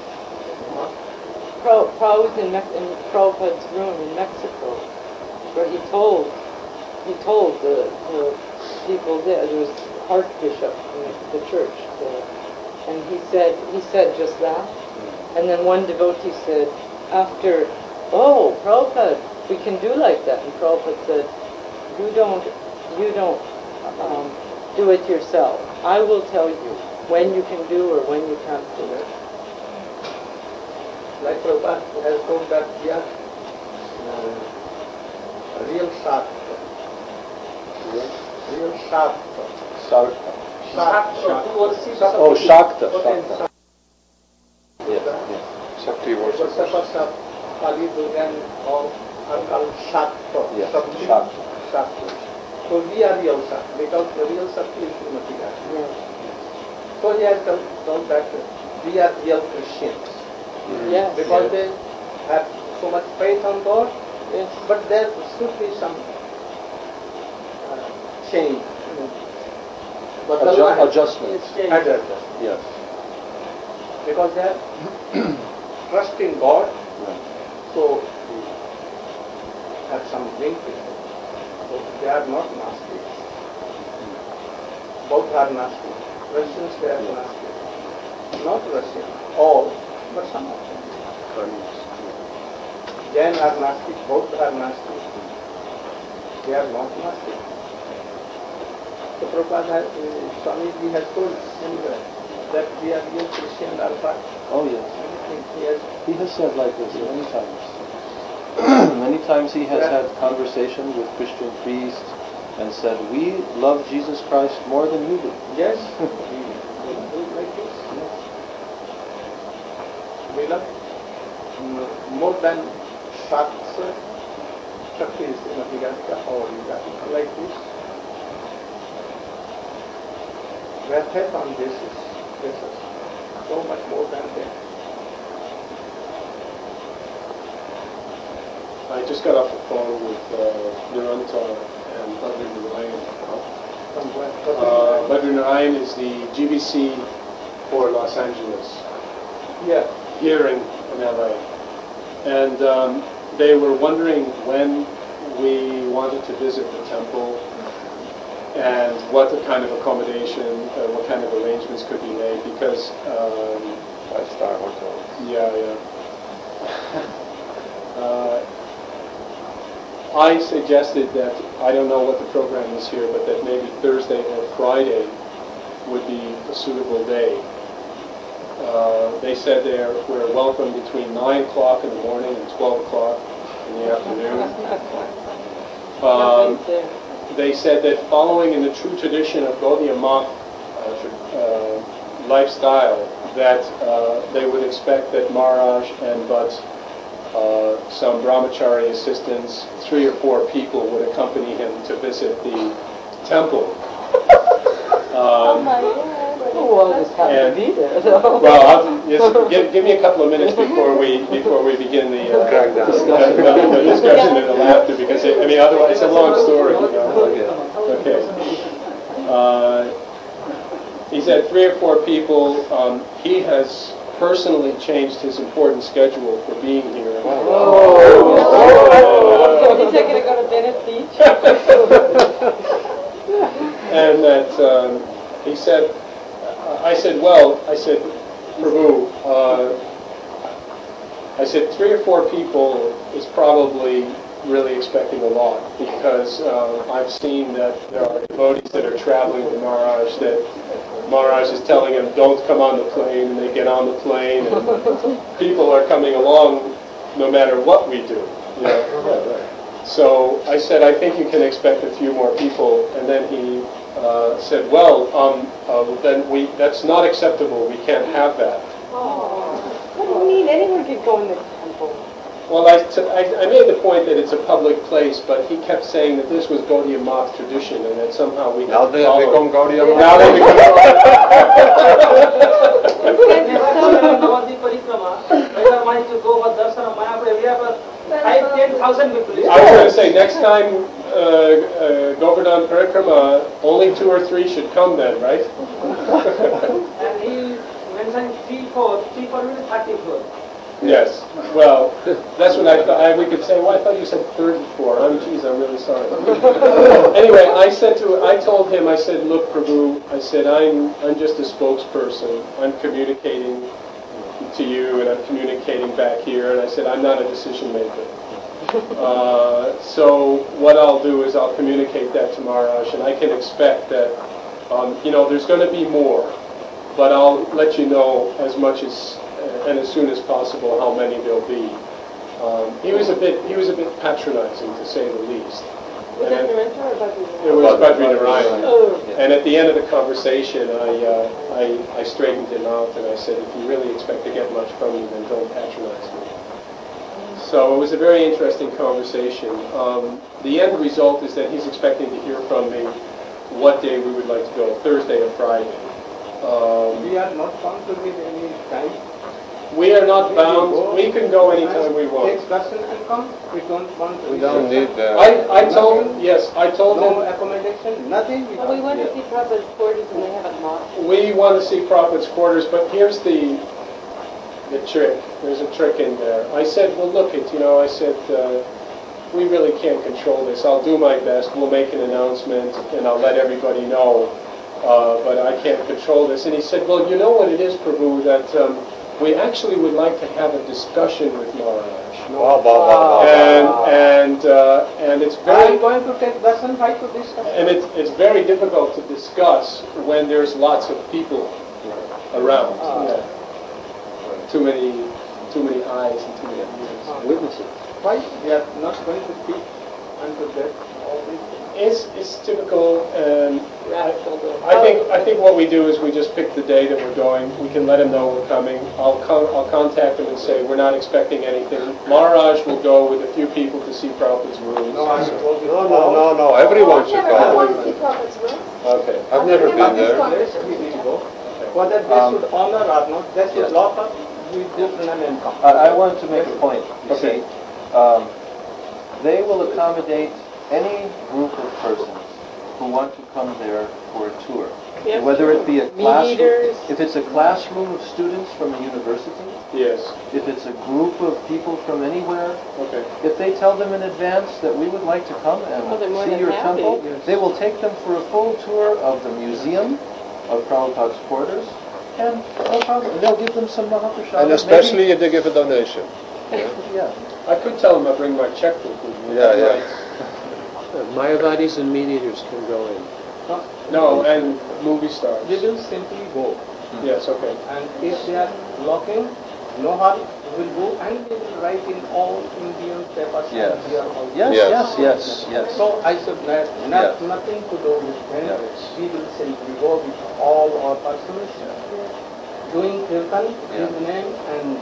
Pro, Pro was in, Mex- in Prabhupada's room in Mexico, where he told he told the, the people there, there was Archbishop in the, the church there, and he said he said just that. And then one devotee said, after, oh, Prabhupada, we can do like that. And Prabhupada said, you don't, you don't um, do it yourself. I will tell you when you can do or when you can't do it. Like Prabhupada has told that we are uh, real sharp. Real sharp. Sarka. Sharp. Sharp. Oh, Shakta. Potent Shakta. sharp. Yes, yes. Shakti Worship worshippers. of Kali, Durga and all are called Shakta. Yes, Shakti. Shakta. Shakti. So we are real Shakti because the real Shakti is Srimati Radhika. So he has told, told that we are real Christians. Yes. Because they have so much faith on God, Yes. but there should be some uh, change. But the Adju- line adjustments. is adjustment. Yes. Because they have trust in God, Right. so have some link with it. So they are not Gnostics. Both are Gnostics. Russians, they are Gnostics. Not Russian, all, but some of them. Jain are Gnostic, both are Gnostic. They are not Gnostic. So Prabhupada has, uh, Swamiji has told similar that we are real Christian Alpha. Oh yes. He has, He has said like this many times. Many times he has had conversation with Christian priests and said, "We love Jesus Christ more than you do." yes, we do like this. We love mm, more than Shakti, Shakti is in Radhika or Radhika like this. We have faith on basis, basis, so much more than that. I just got off the phone with uh, Niranta and Badri Narayan. From where? Uh, Badri Narayan is the G B C for Los Angeles, Yeah. here in, in L A. And um, they were wondering when we wanted to visit the temple and what the kind of accommodation, uh, what kind of arrangements could be made, because um, Five-star hotel. yeah, yeah. uh, I suggested that, I don't know what the program is here, but that maybe Thursday or Friday would be a suitable day. Uh, they said they are, we're welcome between nine o'clock in the morning and twelve o'clock in the afternoon. Um, they said that following in the true tradition of Gaudiya Math uh, tr- uh, lifestyle, that uh, they would expect that Maharaj and but uh, some brahmachari assistants, three or four people would accompany him to visit the temple. Um, Well, just happen to And- be there. So. well, I'll, just give, give me a couple of minutes before we before we begin the uh, Crackdown. discussion, the, the discussion and the laughter, because it, I mean, otherwise it's a long story. You know? Okay. Uh, he said three or four people. Um, he has personally changed his important schedule for being here. Oh. Is he going to go to Venice Beach? And that um, he said, uh, I said, well, I said, Prabhu, uh, I said three or four people is probably really expecting a lot, because uh, I've seen that there are devotees that are traveling with Maharaj, that Maharaj is telling them, don't come on the plane, and they get on the plane, and people are coming along no matter what we do. You know? So I said, I think you can expect a few more people, and then he uh, said, well, um, uh, then we that's not acceptable, we can't have that. Oh. What do you mean? Anyone could go in the temple. Well, I, t- I, I made the point that it's a public place, but he kept saying that this was Gaudiya Math tradition, and that somehow we Now had they to have follow. become Gaudiya Math. Now they become Navadvip Parikrama, whether I to go for darshan of Mayapur, we have five, ten thousand people. I was going to say, next time uh, uh, Govardhan Parikrama, only two or three should come then, right? And he mentioned three, four, three, four means thirty-four. Yes. Well, that's what I thought. I, we could say, well, I thought you said thirty-four. I'm, geez, I'm really sorry. Anyway, I said to, I told him, I said, look, Prabhu, I said, I'm, I'm just a spokesperson. I'm communicating to you, and I'm communicating back here, and I said, I'm not a decision maker. Uh, so what I'll do is I'll communicate that to Maharaj, and I can expect that, um, you know, there's going to be more, but I'll let you know as much as uh, and as soon as possible how many there'll be. Um, he was a bit he was a bit patronizing, to say the least. Was And that then- Narendra or Badri? it was Badri Narayan. Oh. And at the end of the conversation, I, uh, I I straightened him out, and I said, if you really expect to get much from me, then don't patronize me. So it was a very interesting conversation. Um, the end result is that he's expecting to hear from me what day we would like to go, Thursday or Friday. Um, We are not bound to give any time. we are not bound. We can go anytime we want. Take person and come. We don't want to. We don't need that. I, I told him, yes, I told No him accommodation, nothing. We Well, we don't- went to see Prabhupada's quarters and they have a lot. we want to see Prabhupada's quarters, but here's the the trick. There's a trick in there. I said, well, look it, you know, I said, uh, we really can't control this. I'll do my best. We'll make an announcement and I'll let everybody know. Uh, but I can't control this. And he said, well, you know what it is, Prabhu, that um, we actually would like to have a discussion with Maharaj. Wow, wow, wow, wow. And and uh, and it's I very am going to take lesson right to discuss. and it's it's very difficult to discuss when there's lots of people around. Yeah. Too many too many eyes and too many ears. Witnesses. Why we are not going to speak until that all these things? It's it's typical. Um, I, I think I think what we do is we just pick the day that we're going. We can let him know we're coming. I'll con- I'll contact him and say we're not expecting anything. Maharaj will go with a few people to see Prabhupada's rooms. No, I told you. No, no, no, no. Everyone should I go. want to see Prophet's room. Okay. I've never been there. Yes, we will go. Whether they Um, should honor or not, they should yes. lock up. We just none and come. I, I want to make a point. You Okay. see, um, they will accommodate any group of persons who want to come there for a tour. Yes, Whether it be a classroom, Meat-eaters. if it's a classroom of students from a university, Yes. if it's a group of people from anywhere, Okay. if they tell them in advance that we would like to come Oh, they're and more see than your happy. temple, Yes. they will take them for a full tour of the museum of Prabhupada's quarters, and no problem. They'll give them some Mahaprasad. And especially if they give a donation. maybe, yeah. I could tell him I bring my checkbook with me. Yeah, yeah. Right. Mayavadis and meat eaters can go in. No, and movie stars. We will simply go. Yes. Okay. And if they are locking, no harm, we will go and we will write in all Indian papers Yes. and here also. Yes, Yes. yes, yes, yes. So I should not, not Yes. nothing to do with them. Yes. We will simply go with all our persons, doing kirtan, his Yeah. name, and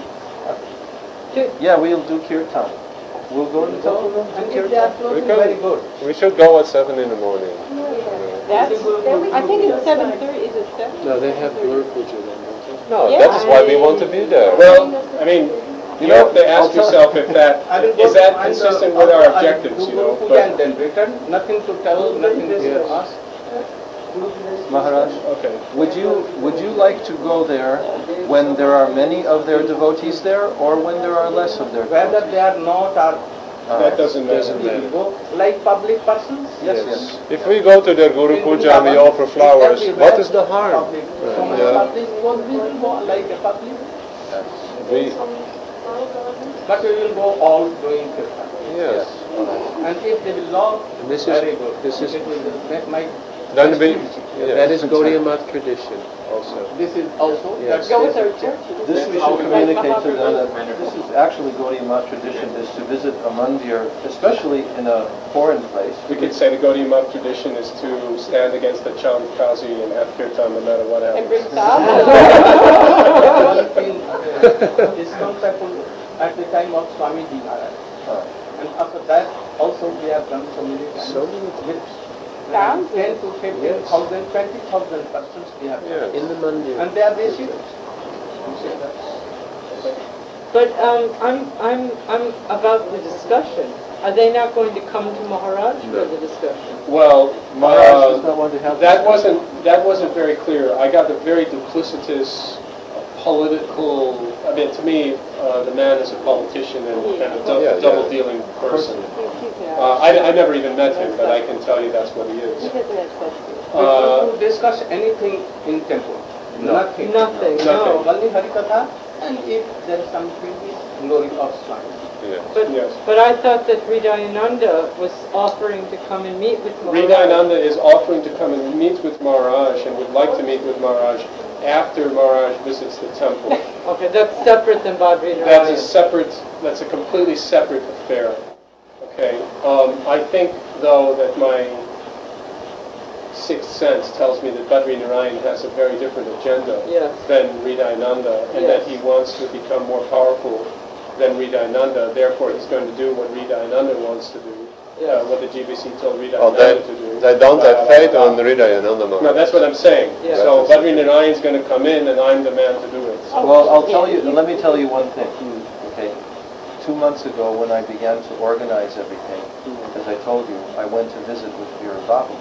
Yeah, we'll do kirtan. We'll go to the temple room, and do if they are kirtan. closing, can- very good. We should go at seven in the morning. That's, I think it's seven thirty, is it seven? No, they have Guru Puja then, don't they? No, Yeah. that is why we want to be there. Well, I mean, you know, have to ask I'll tell- yourself if that I will go is that and, uh, consistent with our I will objectives, do you know. Guru Puja and But, then return, nothing to tell, nothing to Yes. ask. Maharaj, okay. would you would you like to go there when there are many of their devotees there, or when there are less of their Whether devotees? they are not or That doesn't matter. we will go like public persons. Yes, yes. If we go to their Guru In Puja and we Vrindavan, offer flowers, everywhere, what is the harm? Public. So much Yeah. public, so we will go like a public, We, but we will go all doing kirtan. yes. And if they will love, And this is very good. this is It will make my Then we, that yes. is Gaudiya Math tradition also. this is also Yes. Go with our church. This we should communicate to them that this is actually Gaudiya Math tradition is to visit a mandir, especially in a foreign place. We could say the Gaudiya Math tradition is to stand against the Chand Kazi and have kirtan no matter what And bring happens. sadhus. one thing uh, is concept at the time of Swamiji Maharaj. Ah. And after that also we have done so many times. So many With Thousands. ten to fifteen thousand, twenty thousand persons we have done. Yes. In the mandir. And they are received. But um, I'm, I'm, I'm about the discussion. Are they not going to come to Maharaj for the discussion? Well, Maharaj does uh, not want to have that this. wasn't that wasn't very clear. I got a very duplicitous uh, political. I mean, to me, uh, the man is a politician and, and a dou- Yeah, yeah. double dealing person. Uh, I, I never even met him, but I can tell you that's what he is. But Uh, to discuss anything in temple, No. nothing. Nothing, Nothing. no. Only Harikatha, and if there is something, is glory of Swami. Yes. But, Yes. but I thought that Hridayananda was offering to come and meet with Maharaj. Hridayananda is offering to come and meet with Maharaj and would like to meet with Maharaj after Maharaj visits the temple. Okay, that's separate than Badrinarayan. That's a separate, that's a completely separate affair. Okay. Um, I think, though, that my sixth sense tells me that Badri Narayan has a very different agenda Yes. than Hridayananda, and Yes. that he wants to become more powerful than Hridayananda. Therefore, he's going to do what Hridayananda wants to do, uh, what the G B C told Hridayananda Oh, they, to do. they don't have Uh, faith on Hridayananda Maharaj. No, that's what I'm saying. Yeah. So Badri Narayan is going to come in, and I'm the man to do it. Well, I'll tell you, let me tell you one thing, okay? Two months ago, when I began to organize everything, as I told you, I went to visit with Veera Babu.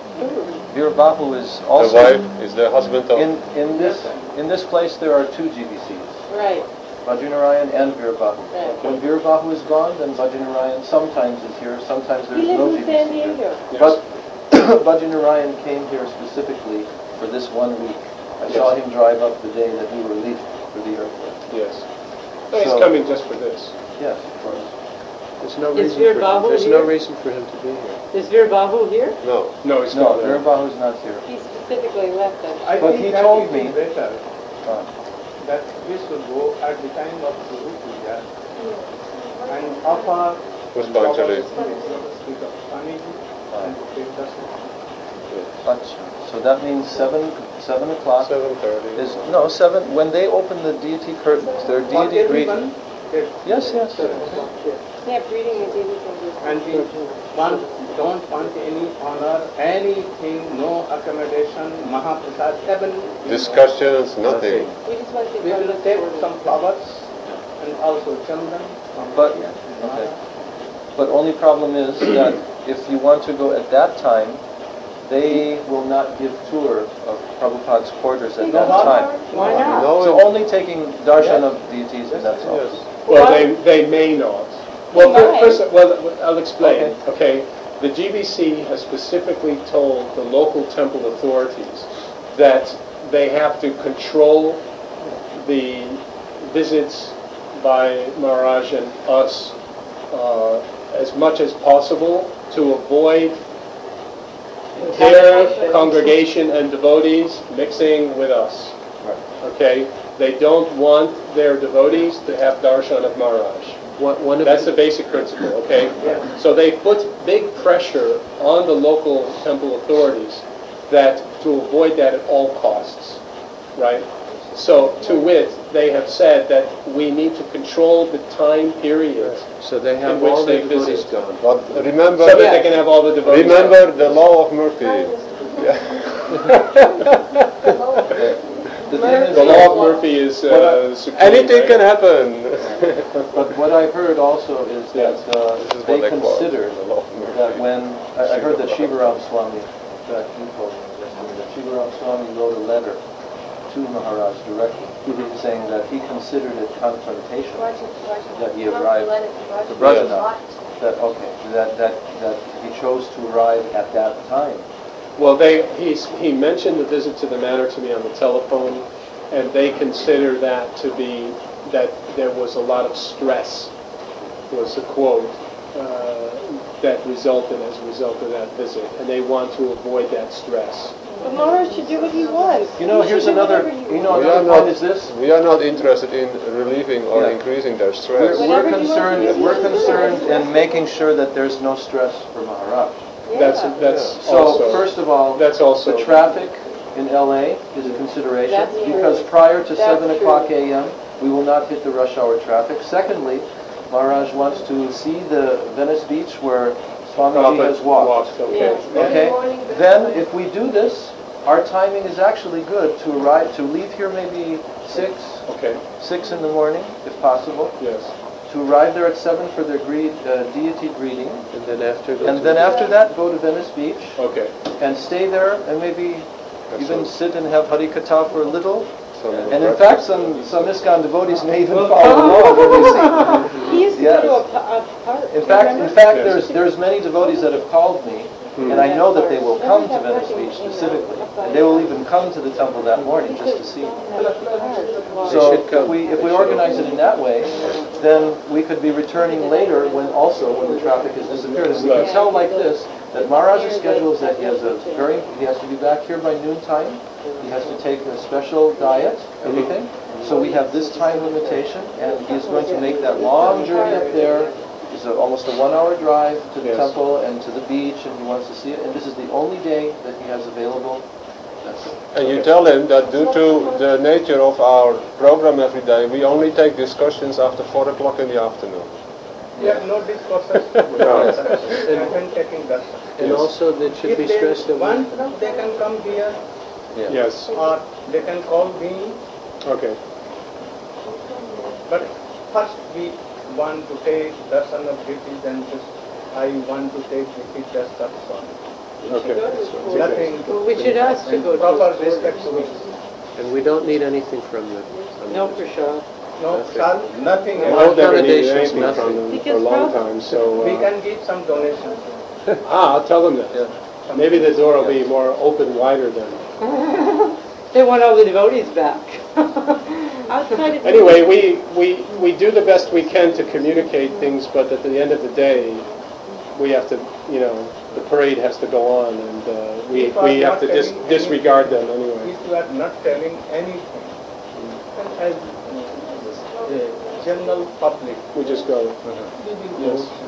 Veera Babu is also... The wife is the husband of... In, in, this, in this place, there are two G B Cs. Right. Badri Narayan and Veera Babu. Right. When Veera Babu is gone, then Badri Narayan sometimes is here, sometimes there's He no lives G B in C San here. Diego. But Badri Narayan came here specifically for this one week. I saw him drive up the day that we were leaving for the airport. Yes. No, he's So- coming just for this. Yes, of course. There's no Is reason Veer for Babu him. There's here? no reason for him to be here. Is Veer Babu here? No. No, he's No, not Veera there. Babu is not here. He specifically left us. I But think he that told it me- is better Uh, that we should go at the time of Guru Puja and offer Pushpanjali. speak of Swamiji and take darshan. Acha. So that means seven, seven o'clock seven thirty. is no seven. When they open the deity curtains, their For deity everyone, greeting. yes. Yes, yes. Yeah, breeding the deity can And we want, don't want any honor, anything, no accommodation, Mahaprasad, heaven. Discussions, nothing. We just want to We go will to take the some flowers and also chandan from But- here. Okay. But only problem is that if you want to go at that time, they will not give tour of Prabhupada's quarters at that time. Why not? No, So only taking darshan of deities and that's all. yes. Well, Why? they, they may not. Well, They fir- might. first, well, I'll explain. Okay. The G B C has specifically told the local temple authorities that they have to control the visits by Maharaj and us uh, as much as possible to avoid their congregation and devotees mixing with us. Okay? They don't want their devotees to have darshan of Maharaj. One, one of That's the, the basic principle, okay? So they put big pressure on the local temple authorities that to avoid that at all costs, right? So to wit, they have said that we need to control the time period so they have in which all they the devotees visit. gone. But remember, So that they can have all the devotees. remember the law of Murphy. The thing is, The law of Murphy is uh, supreme, Anything right? can happen. but what I've heard also is that uh, This is they what they quote, consider the law of Murphy. that when I, I heard that Shivaram Swami, in fact, you told me yesterday that Shivaram Swami wrote a letter to Maharaj directly, saying that he considered it confrontation that he arrived to Brajanath. That okay, that that that he chose to arrive at that time. Well, they he's, he mentioned the visit to the manor to me on the telephone, and they consider that to be that there was a lot of stress, was a quote, uh, that resulted as a result of that visit, and they want to avoid that stress. But Maharaj should do what he wants. You know, He here's should do another. whatever he You know, We are another not, point is this. we are not interested in relieving or Yeah. increasing their We're, stress. we're Whatever he concerned. wants to do, We're he should do. concerned in making sure that there's no stress for Maharaj. That's Yeah. that's So also first of all, that's also the traffic in L A is a consideration That's true. because prior to That's seven true. o'clock a m we will not hit the rush hour traffic. Secondly, Maharaj wants to see the Venice Beach where Swamiji has walked. Okay. Yeah. Okay. Morning, but- Then, if we do this, our timing is actually good to arrive to leave here maybe six Okay. six in the morning, if possible. Yes. To arrive there at seven for their greet, uh, deity greeting, And then after, go and to then the- after that go to Venice Beach Okay. and stay there and maybe even sit and have Harikatha for a little. Some And in breakfast. fact, some some ISKCON devotees may even follow along when they see. He used to Yes. go to a, pa- a park. In fact, in fact, Yes. there's there's many devotees that have called me, and I know that they will come to Venice Beach specifically, and they will even come to the temple that morning just to see it. So should come. if we if we organize it in that way, then we could be returning later when also when the traffic has disappeared. And we can tell like this that Maharaj's schedule is that he has a very he has to be back here by noontime. He has to take a special diet, everything. So we have this time limitation, and he is going to make that long journey up there. It's a, almost a one-hour drive to the Yes. temple and to the beach, and he wants to see it. And this is the only day that he has available And you tell him that due to the nature of our program every day, we only take discussions after four o'clock in the afternoon. We have no discourses. No. And taking darshan. And also that should If be they stressed that want, they can come here, Yeah. Yes. or they can call me. Okay. But first we want to take darshan of deities, and just I want to take the teachers of Swami. Okay. Nothing. Well, we should ask to and go to proper the respect to it. And we don't need anything from them. No prashad. No, sir, nothing. I've never needed accommodations, anything from them for a Because long prob- time, so... We Uh, can give some donations. ah, I'll tell them that. Yeah. Maybe the door will be more open wider then. They want all the devotees back. outside of Anyway, we, we, we do the best we can to communicate things, but at the end of the day, we have to, you know, the parade has to go on, and uh, we, If you we are have to not dis- telling disregard them anything, anyway. If you are not telling anything, then as uh, general public, We just go. we will Yes. go.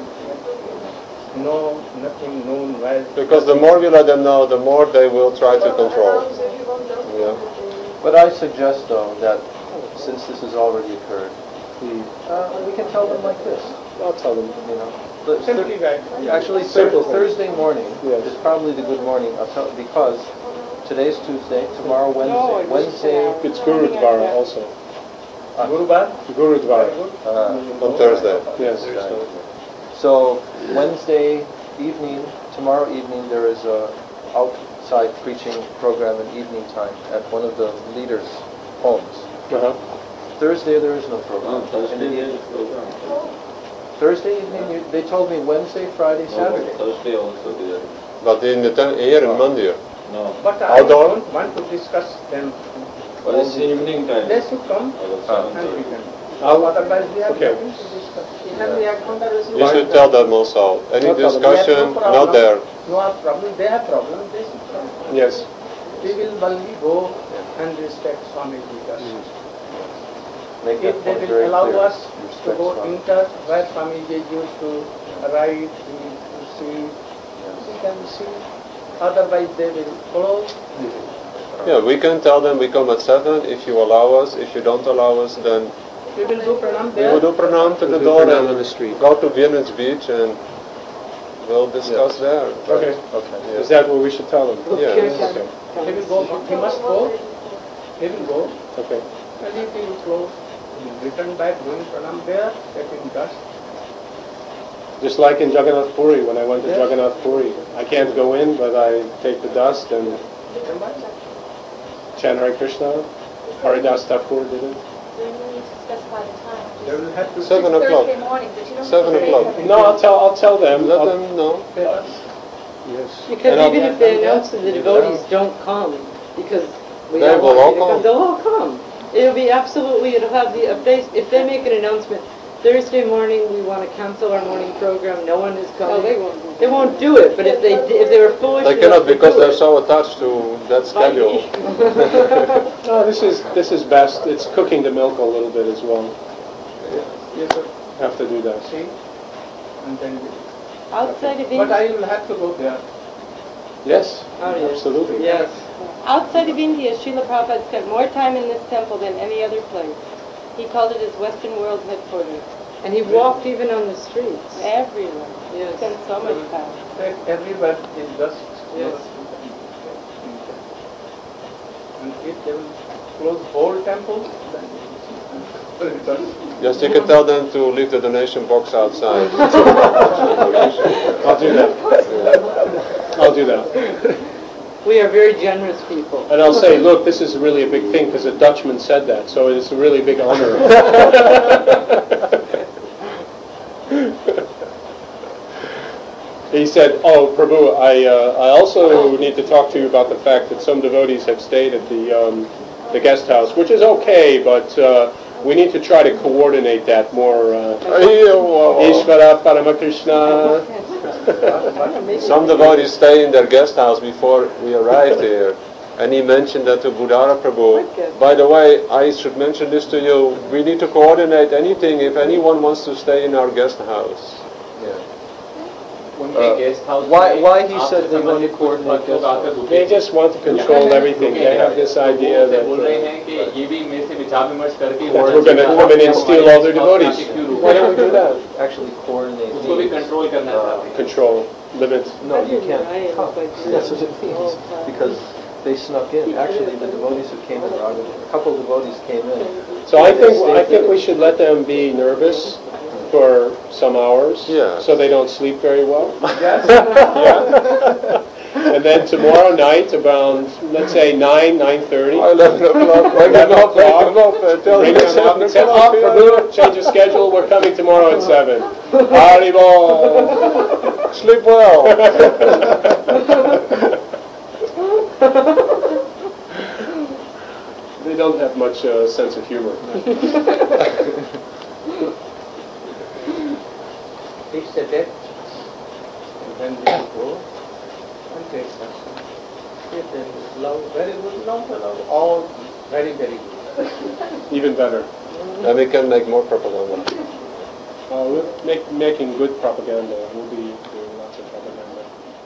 No, nothing known as. Because the more we let them know, the more they will try to control. Yeah. But I suggest, though, that since this has already occurred, we, uh, we can tell them like this. I'll tell them. You know, The- Simply right. Actually, Simple Thur- thing. Thursday morning Yes. is probably the good morning. I'll tell, because today's Tuesday, tomorrow Wednesday. Wednesday, It's Gurudwara also. Gurubar. Gurudwara. uh, On Thursday. Yes. So Wednesday evening, tomorrow evening, there is a outside preaching program in evening time at one of the leaders' homes. Uh-huh. Thursday there is no program. In the evening. Thursday evening, you, they told me Wednesday, Friday, Saturday. Thursday also there. But in the ten- here in Mandir. No. But I Outdoor? don't want to discuss them. But it's evening time. They should come Uh, and we can. I'll- Otherwise we have okay. nothing to discuss. You should tell them also. Any I'll tell them. discussion, They have not there. No problem. They have problem. They should come. Yes. We will only go and respect Swamiji darshan. Make that If they point will very allow clear. us to Respect go Swami. inter where Swamiji used to write, to see, we can see. Otherwise they will close. Yeah, we can tell them we come at seven. If you allow us, if you don't allow us, then We will do pranam we there. will do pranam to the We'll do door pranam on and the street. go to Vienna's beach and we'll discuss there. Okay. Okay. Yeah. Is that what we should tell them? Yes. Okay. He will go. He must go. He will go. Okay. And if he will close, he will return back doing pranam there, taking dust. Just like in Jagannath Puri, when I went to Yes. Jagannath Puri. I can't go in, but I take the dust and Return back. chant Hare Krishna. Haridas Thakur did it. We need to specify the time. They will have to Seven It's o'clock. Thursday morning, but you don't. Seven have to say o'clock. something. No, I'll tell. I'll tell them. Let I'll- them know. pay us. Yes. Because And I'll- even if they announce that the devotees don't come, because we They don't will want all you to come, come. they'll all come. It'll be absolutely, it'll have the, if they, if they make an announcement, Thursday morning, we want to cancel our morning program, no one is coming. they won't. They won't do it, but if they, di- if they were foolish They enough cannot to because do they're it. so attached to that schedule. No, this is this is best. It's cooking the milk a little bit as well. Yes, sir. Have to do that. See? And then we Outside of But India, I will have to go there. Yes. Oh, yes. Absolutely. Yes. outside of India, Srila Prabhupada spent more time in this temple than any other place. He called it his Western World headquarters. And he walked even on the streets. Everywhere. Yes. Spent so much time. That everywhere is dust. Yes. And if they will close whole temple, then it will dust. Yes, you can tell them to leave the donation box outside. I'll do that. I'll do that. We are very generous people. And I'll say, look, this is really a big thing because a Dutchman said that, so it's a really big honor. He said, oh, Prabhu, I, uh, I also need to talk to you about the fact that some devotees have stayed at the, um, the guest house, which is okay, but uh, we need to try to coordinate that more. Uh, Ishvara Paramakrishna. Some devotees stay in their guest house before we arrived here. And he mentioned that to Budhara Prabhu. By the way, I should mention this to you. We need to coordinate anything if anyone wants to stay in our guest house. Yeah. उनके guest house Why, why he said they want to coordinate guest house? They just want to control everything. They have this idea that बोल रहे uh, हैं कि ये भी मेरे से विचार विमर्श करके we're going to come in and steal all their devotees. Why don't we do that? Actually coordinate. उसको भी कंट्रोल करना चाहते हैं. Control, limit. No, you can't come. That's what it means. Because they snuck in. Actually, the devotees who came in, a couple of devotees came in. So I think I think we should let them be nervous for some hours, Yes. so they don't sleep very well. Yes. Yeah. And then tomorrow night, around let's say nine, nine thirty. Eleven o'clock. Wake them up. Wake them up. uh, Tell Bring them them up seven and say, "Oh, Prabhu, change your schedule. We're coming tomorrow at seven." Haribol. Sleep well. They don't have much uh, sense of humor. It's a death. When we go and take action. If there is love, very good love, love, all very, very good. Even better. And we can make more propaganda. Uh, we're make, making good propaganda. We'll be doing lots of propaganda.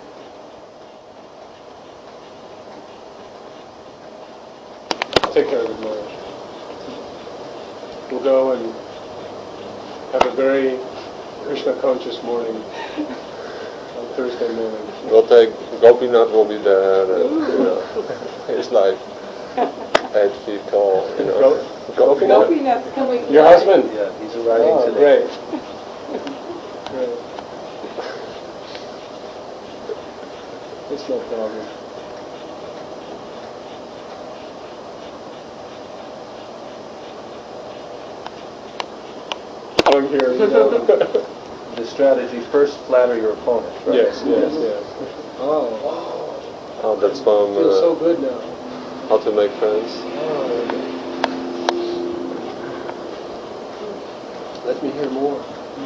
Take care of it, Maharaj. We'll go and have a very Krishna conscious morning on Thursday morning. We'll take Gopinath will be there. And, you know, he's like eight feet tall. You know. Go- Gopinath. Gopinath's coming. Your husband? Yeah, he's arriving Oh, today. great. Great. It's no problem. I'm here, you know. The strategy, first flatter your opponent, right? Yes, yes, yes. Oh, Oh, that's from I feel so uh, good now. How to Make Friends. Let me hear more.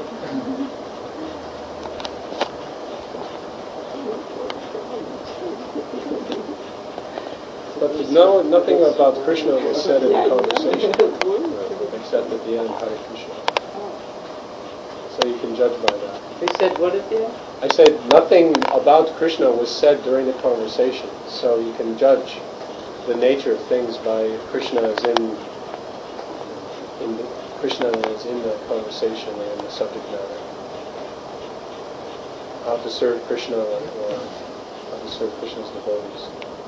But no, nothing about Krishna was said in the conversation, except at the end, Hare Krishna. So you can judge by that. They said, what is it? I said nothing about Krishna was said during the conversation, so you can judge the nature of things by Krishna is in, in the, Krishna is in the conversation or in the subject matter. How to serve Krishna or how to serve Krishna's devotees.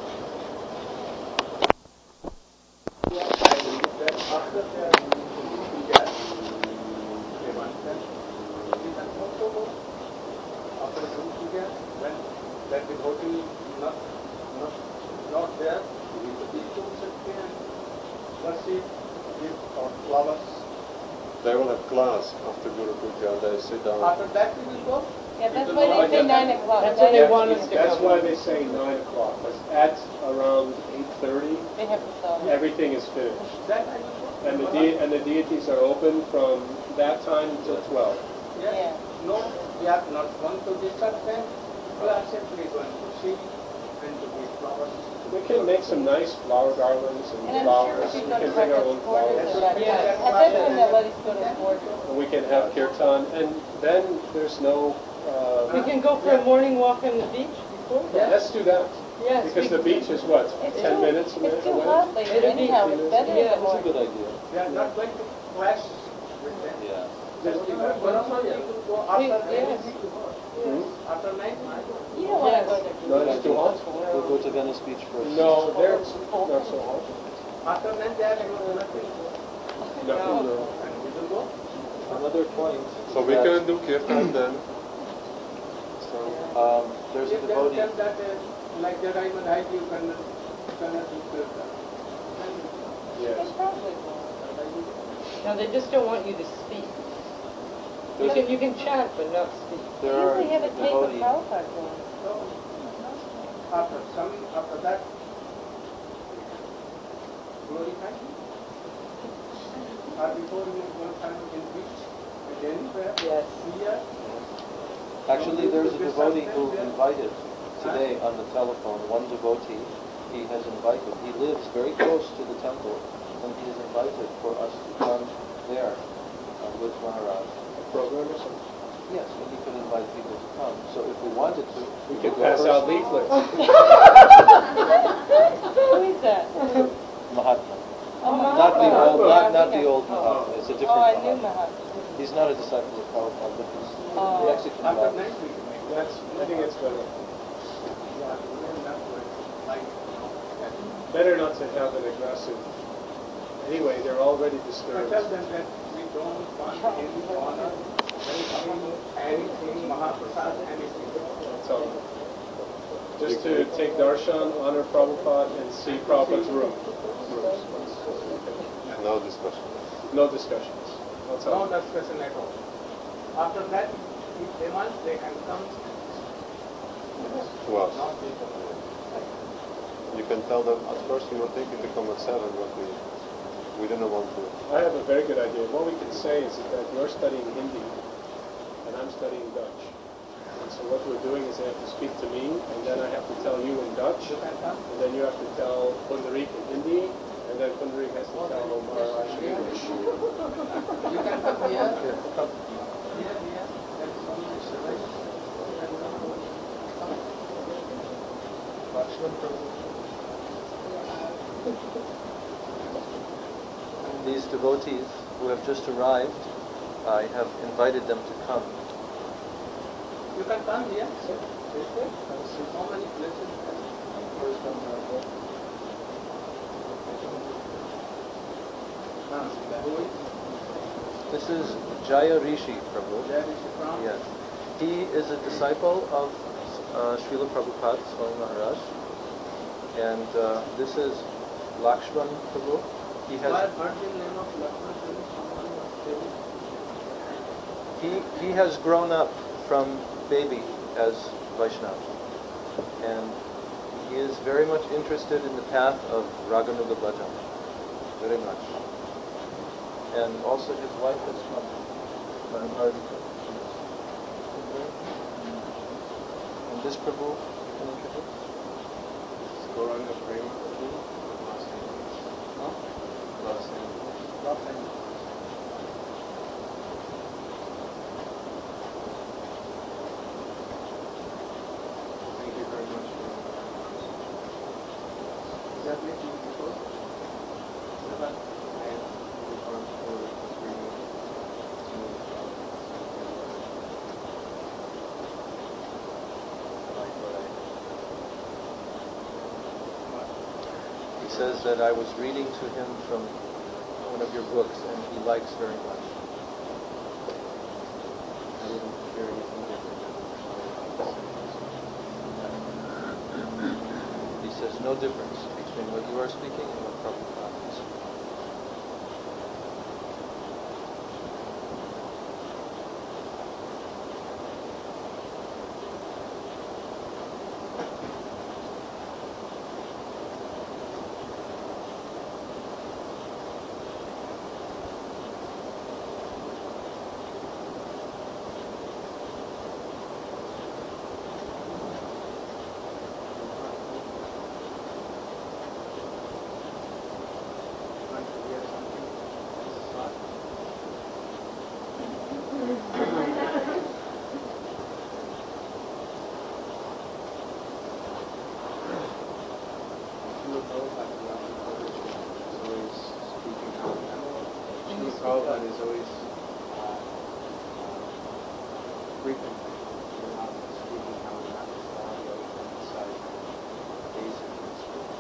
After their gas, they want them. We can also go after the gas when that devotee not not not there. We could be to Shakti and worship, give or flowers. They will have class after Guru Puja. They sit down. After that we will go. Yeah, that's why they say nine o'clock. That's when they want us to That's go. why they say nine o'clock. Because at around eight thirty, They have to stop. everything is finished. That I will go. And the de- and the deities are open from that time until twelve. Yes. Yeah. No, we are not going to disturb them. We are simply going to see and to give flowers. We can make some nice flower garlands and, And I'm flowers. sure We we can can bring our go own to flowers. Florida. Yeah. At that time, they let us go to Florida. And we can have kirtan. And then there's no... Uh, We can go for a morning walk on the beach before that. Let's do that. Yes. Because we- the beach is what? It's Ten too- minutes away? It's too hot later It'll be- anyhow, it's better in yeah, the it's a morning. Good idea. We are not going to clash with them. Yeah. Just we are going to go after nine. Hmm? After nine. You don't want to go there. No, it's too hot? We'll go to Venice Beach first. No, there it's not so hot. After nine they are going nothing. Nothing, no. And we will go. Another point. So we that, can do kirtan then. So Um, there's a If they devotee. tell that uh, like that I will hide you cannot cannot do kirtan. Then Yes. It's probably more. No, they just don't want you to speak. You There's- can, you can chant, but not speak. There are Usually have a tape of devotee. Prabhupada going. so after some after that glorify or before you one time in beach and anywhere Yes. here. Actually, there's a devotee who invited today on the telephone, one devotee he has invited. He lives very close to the temple, and he has invited for us to come there uh, with Maharaj. A program or something? Yes, and he could invite people to come. So if we wanted to, We we could go pass first. out leaflets. Who is that? Mahatma. Oh, Not the Mahatma. old, Yeah, not, I not think the I- old Mahatma. It's a different Oh, I knew Mahatma. Mahatma. He's not a disciple of Prabhupada, but he's Oh. the Mexican After Mahatma. that, we can make That's, I think it's better. Yeah, we will not do it like, you know, that. Better not to have an aggressive. Anyway, they're already I disturbed. tell them that we don't want any honor, anything, anything, Mahaprasad, anything. That's all. Just to take darshan, honor Prabhupada, and see Prabhupada's room. Rooms. No discussion. No discussions. That's No all. discussion at all. After that, if they want, they can come To us. not people. You can tell them at first we were thinking to come at seven, but we we didn't want to. I have a very good idea. What we can say is that you're studying Hindi, and I'm studying Dutch. And so what we're doing is they have to speak to me, and then I have to tell you in Dutch, and then you have to tell Pundarik in Hindi, and then Pundarik has to tell Maharaj in English. You can come here. Yeah, come. Here, here. That's so nice. Lakshman Prabhu. These devotees who have just arrived, I have invited them to come. You can come here. So many places. This is Jaya Rishi Prabhu. Jaya Rishi from? Yes. He is a disciple of uh, Srila Prabhupada, Swami Maharaj. And uh, this is Lakshman Prabhu. He I has heard the name of Lakshman Prabhu. Someone was saying. he, he has grown up from baby as Vaishnava. And he is very much interested in the path of Raganuga Bhajan. Very much. And also his wife has come. Madam Harvika. And this Prabhu, you can introduce? Gauranga Prema. No? Los Angeles. Los Angeles. Thank you very much. Is that what you before? I am responsible for bringing He says that I was reading to him from one of your books, and he likes very much. I didn't hear anything different. He says no difference between what you are speaking and what Prabhupada is speaking. Prabhupada is always uh, frequently not speaking how we have to study or emphasize basic principles.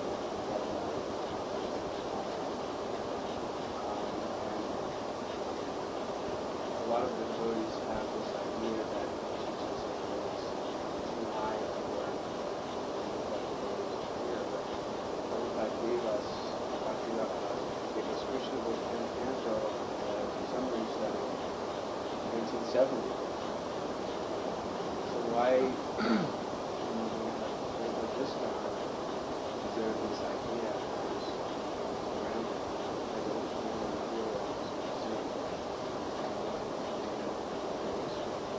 A lot of the devotees have this idea that teachings of is too high for the devotees to hear, but Prabhupada gave us Bhakti Raghunatha because Krishna was in Canto uh, December said in nineteen seventy. So why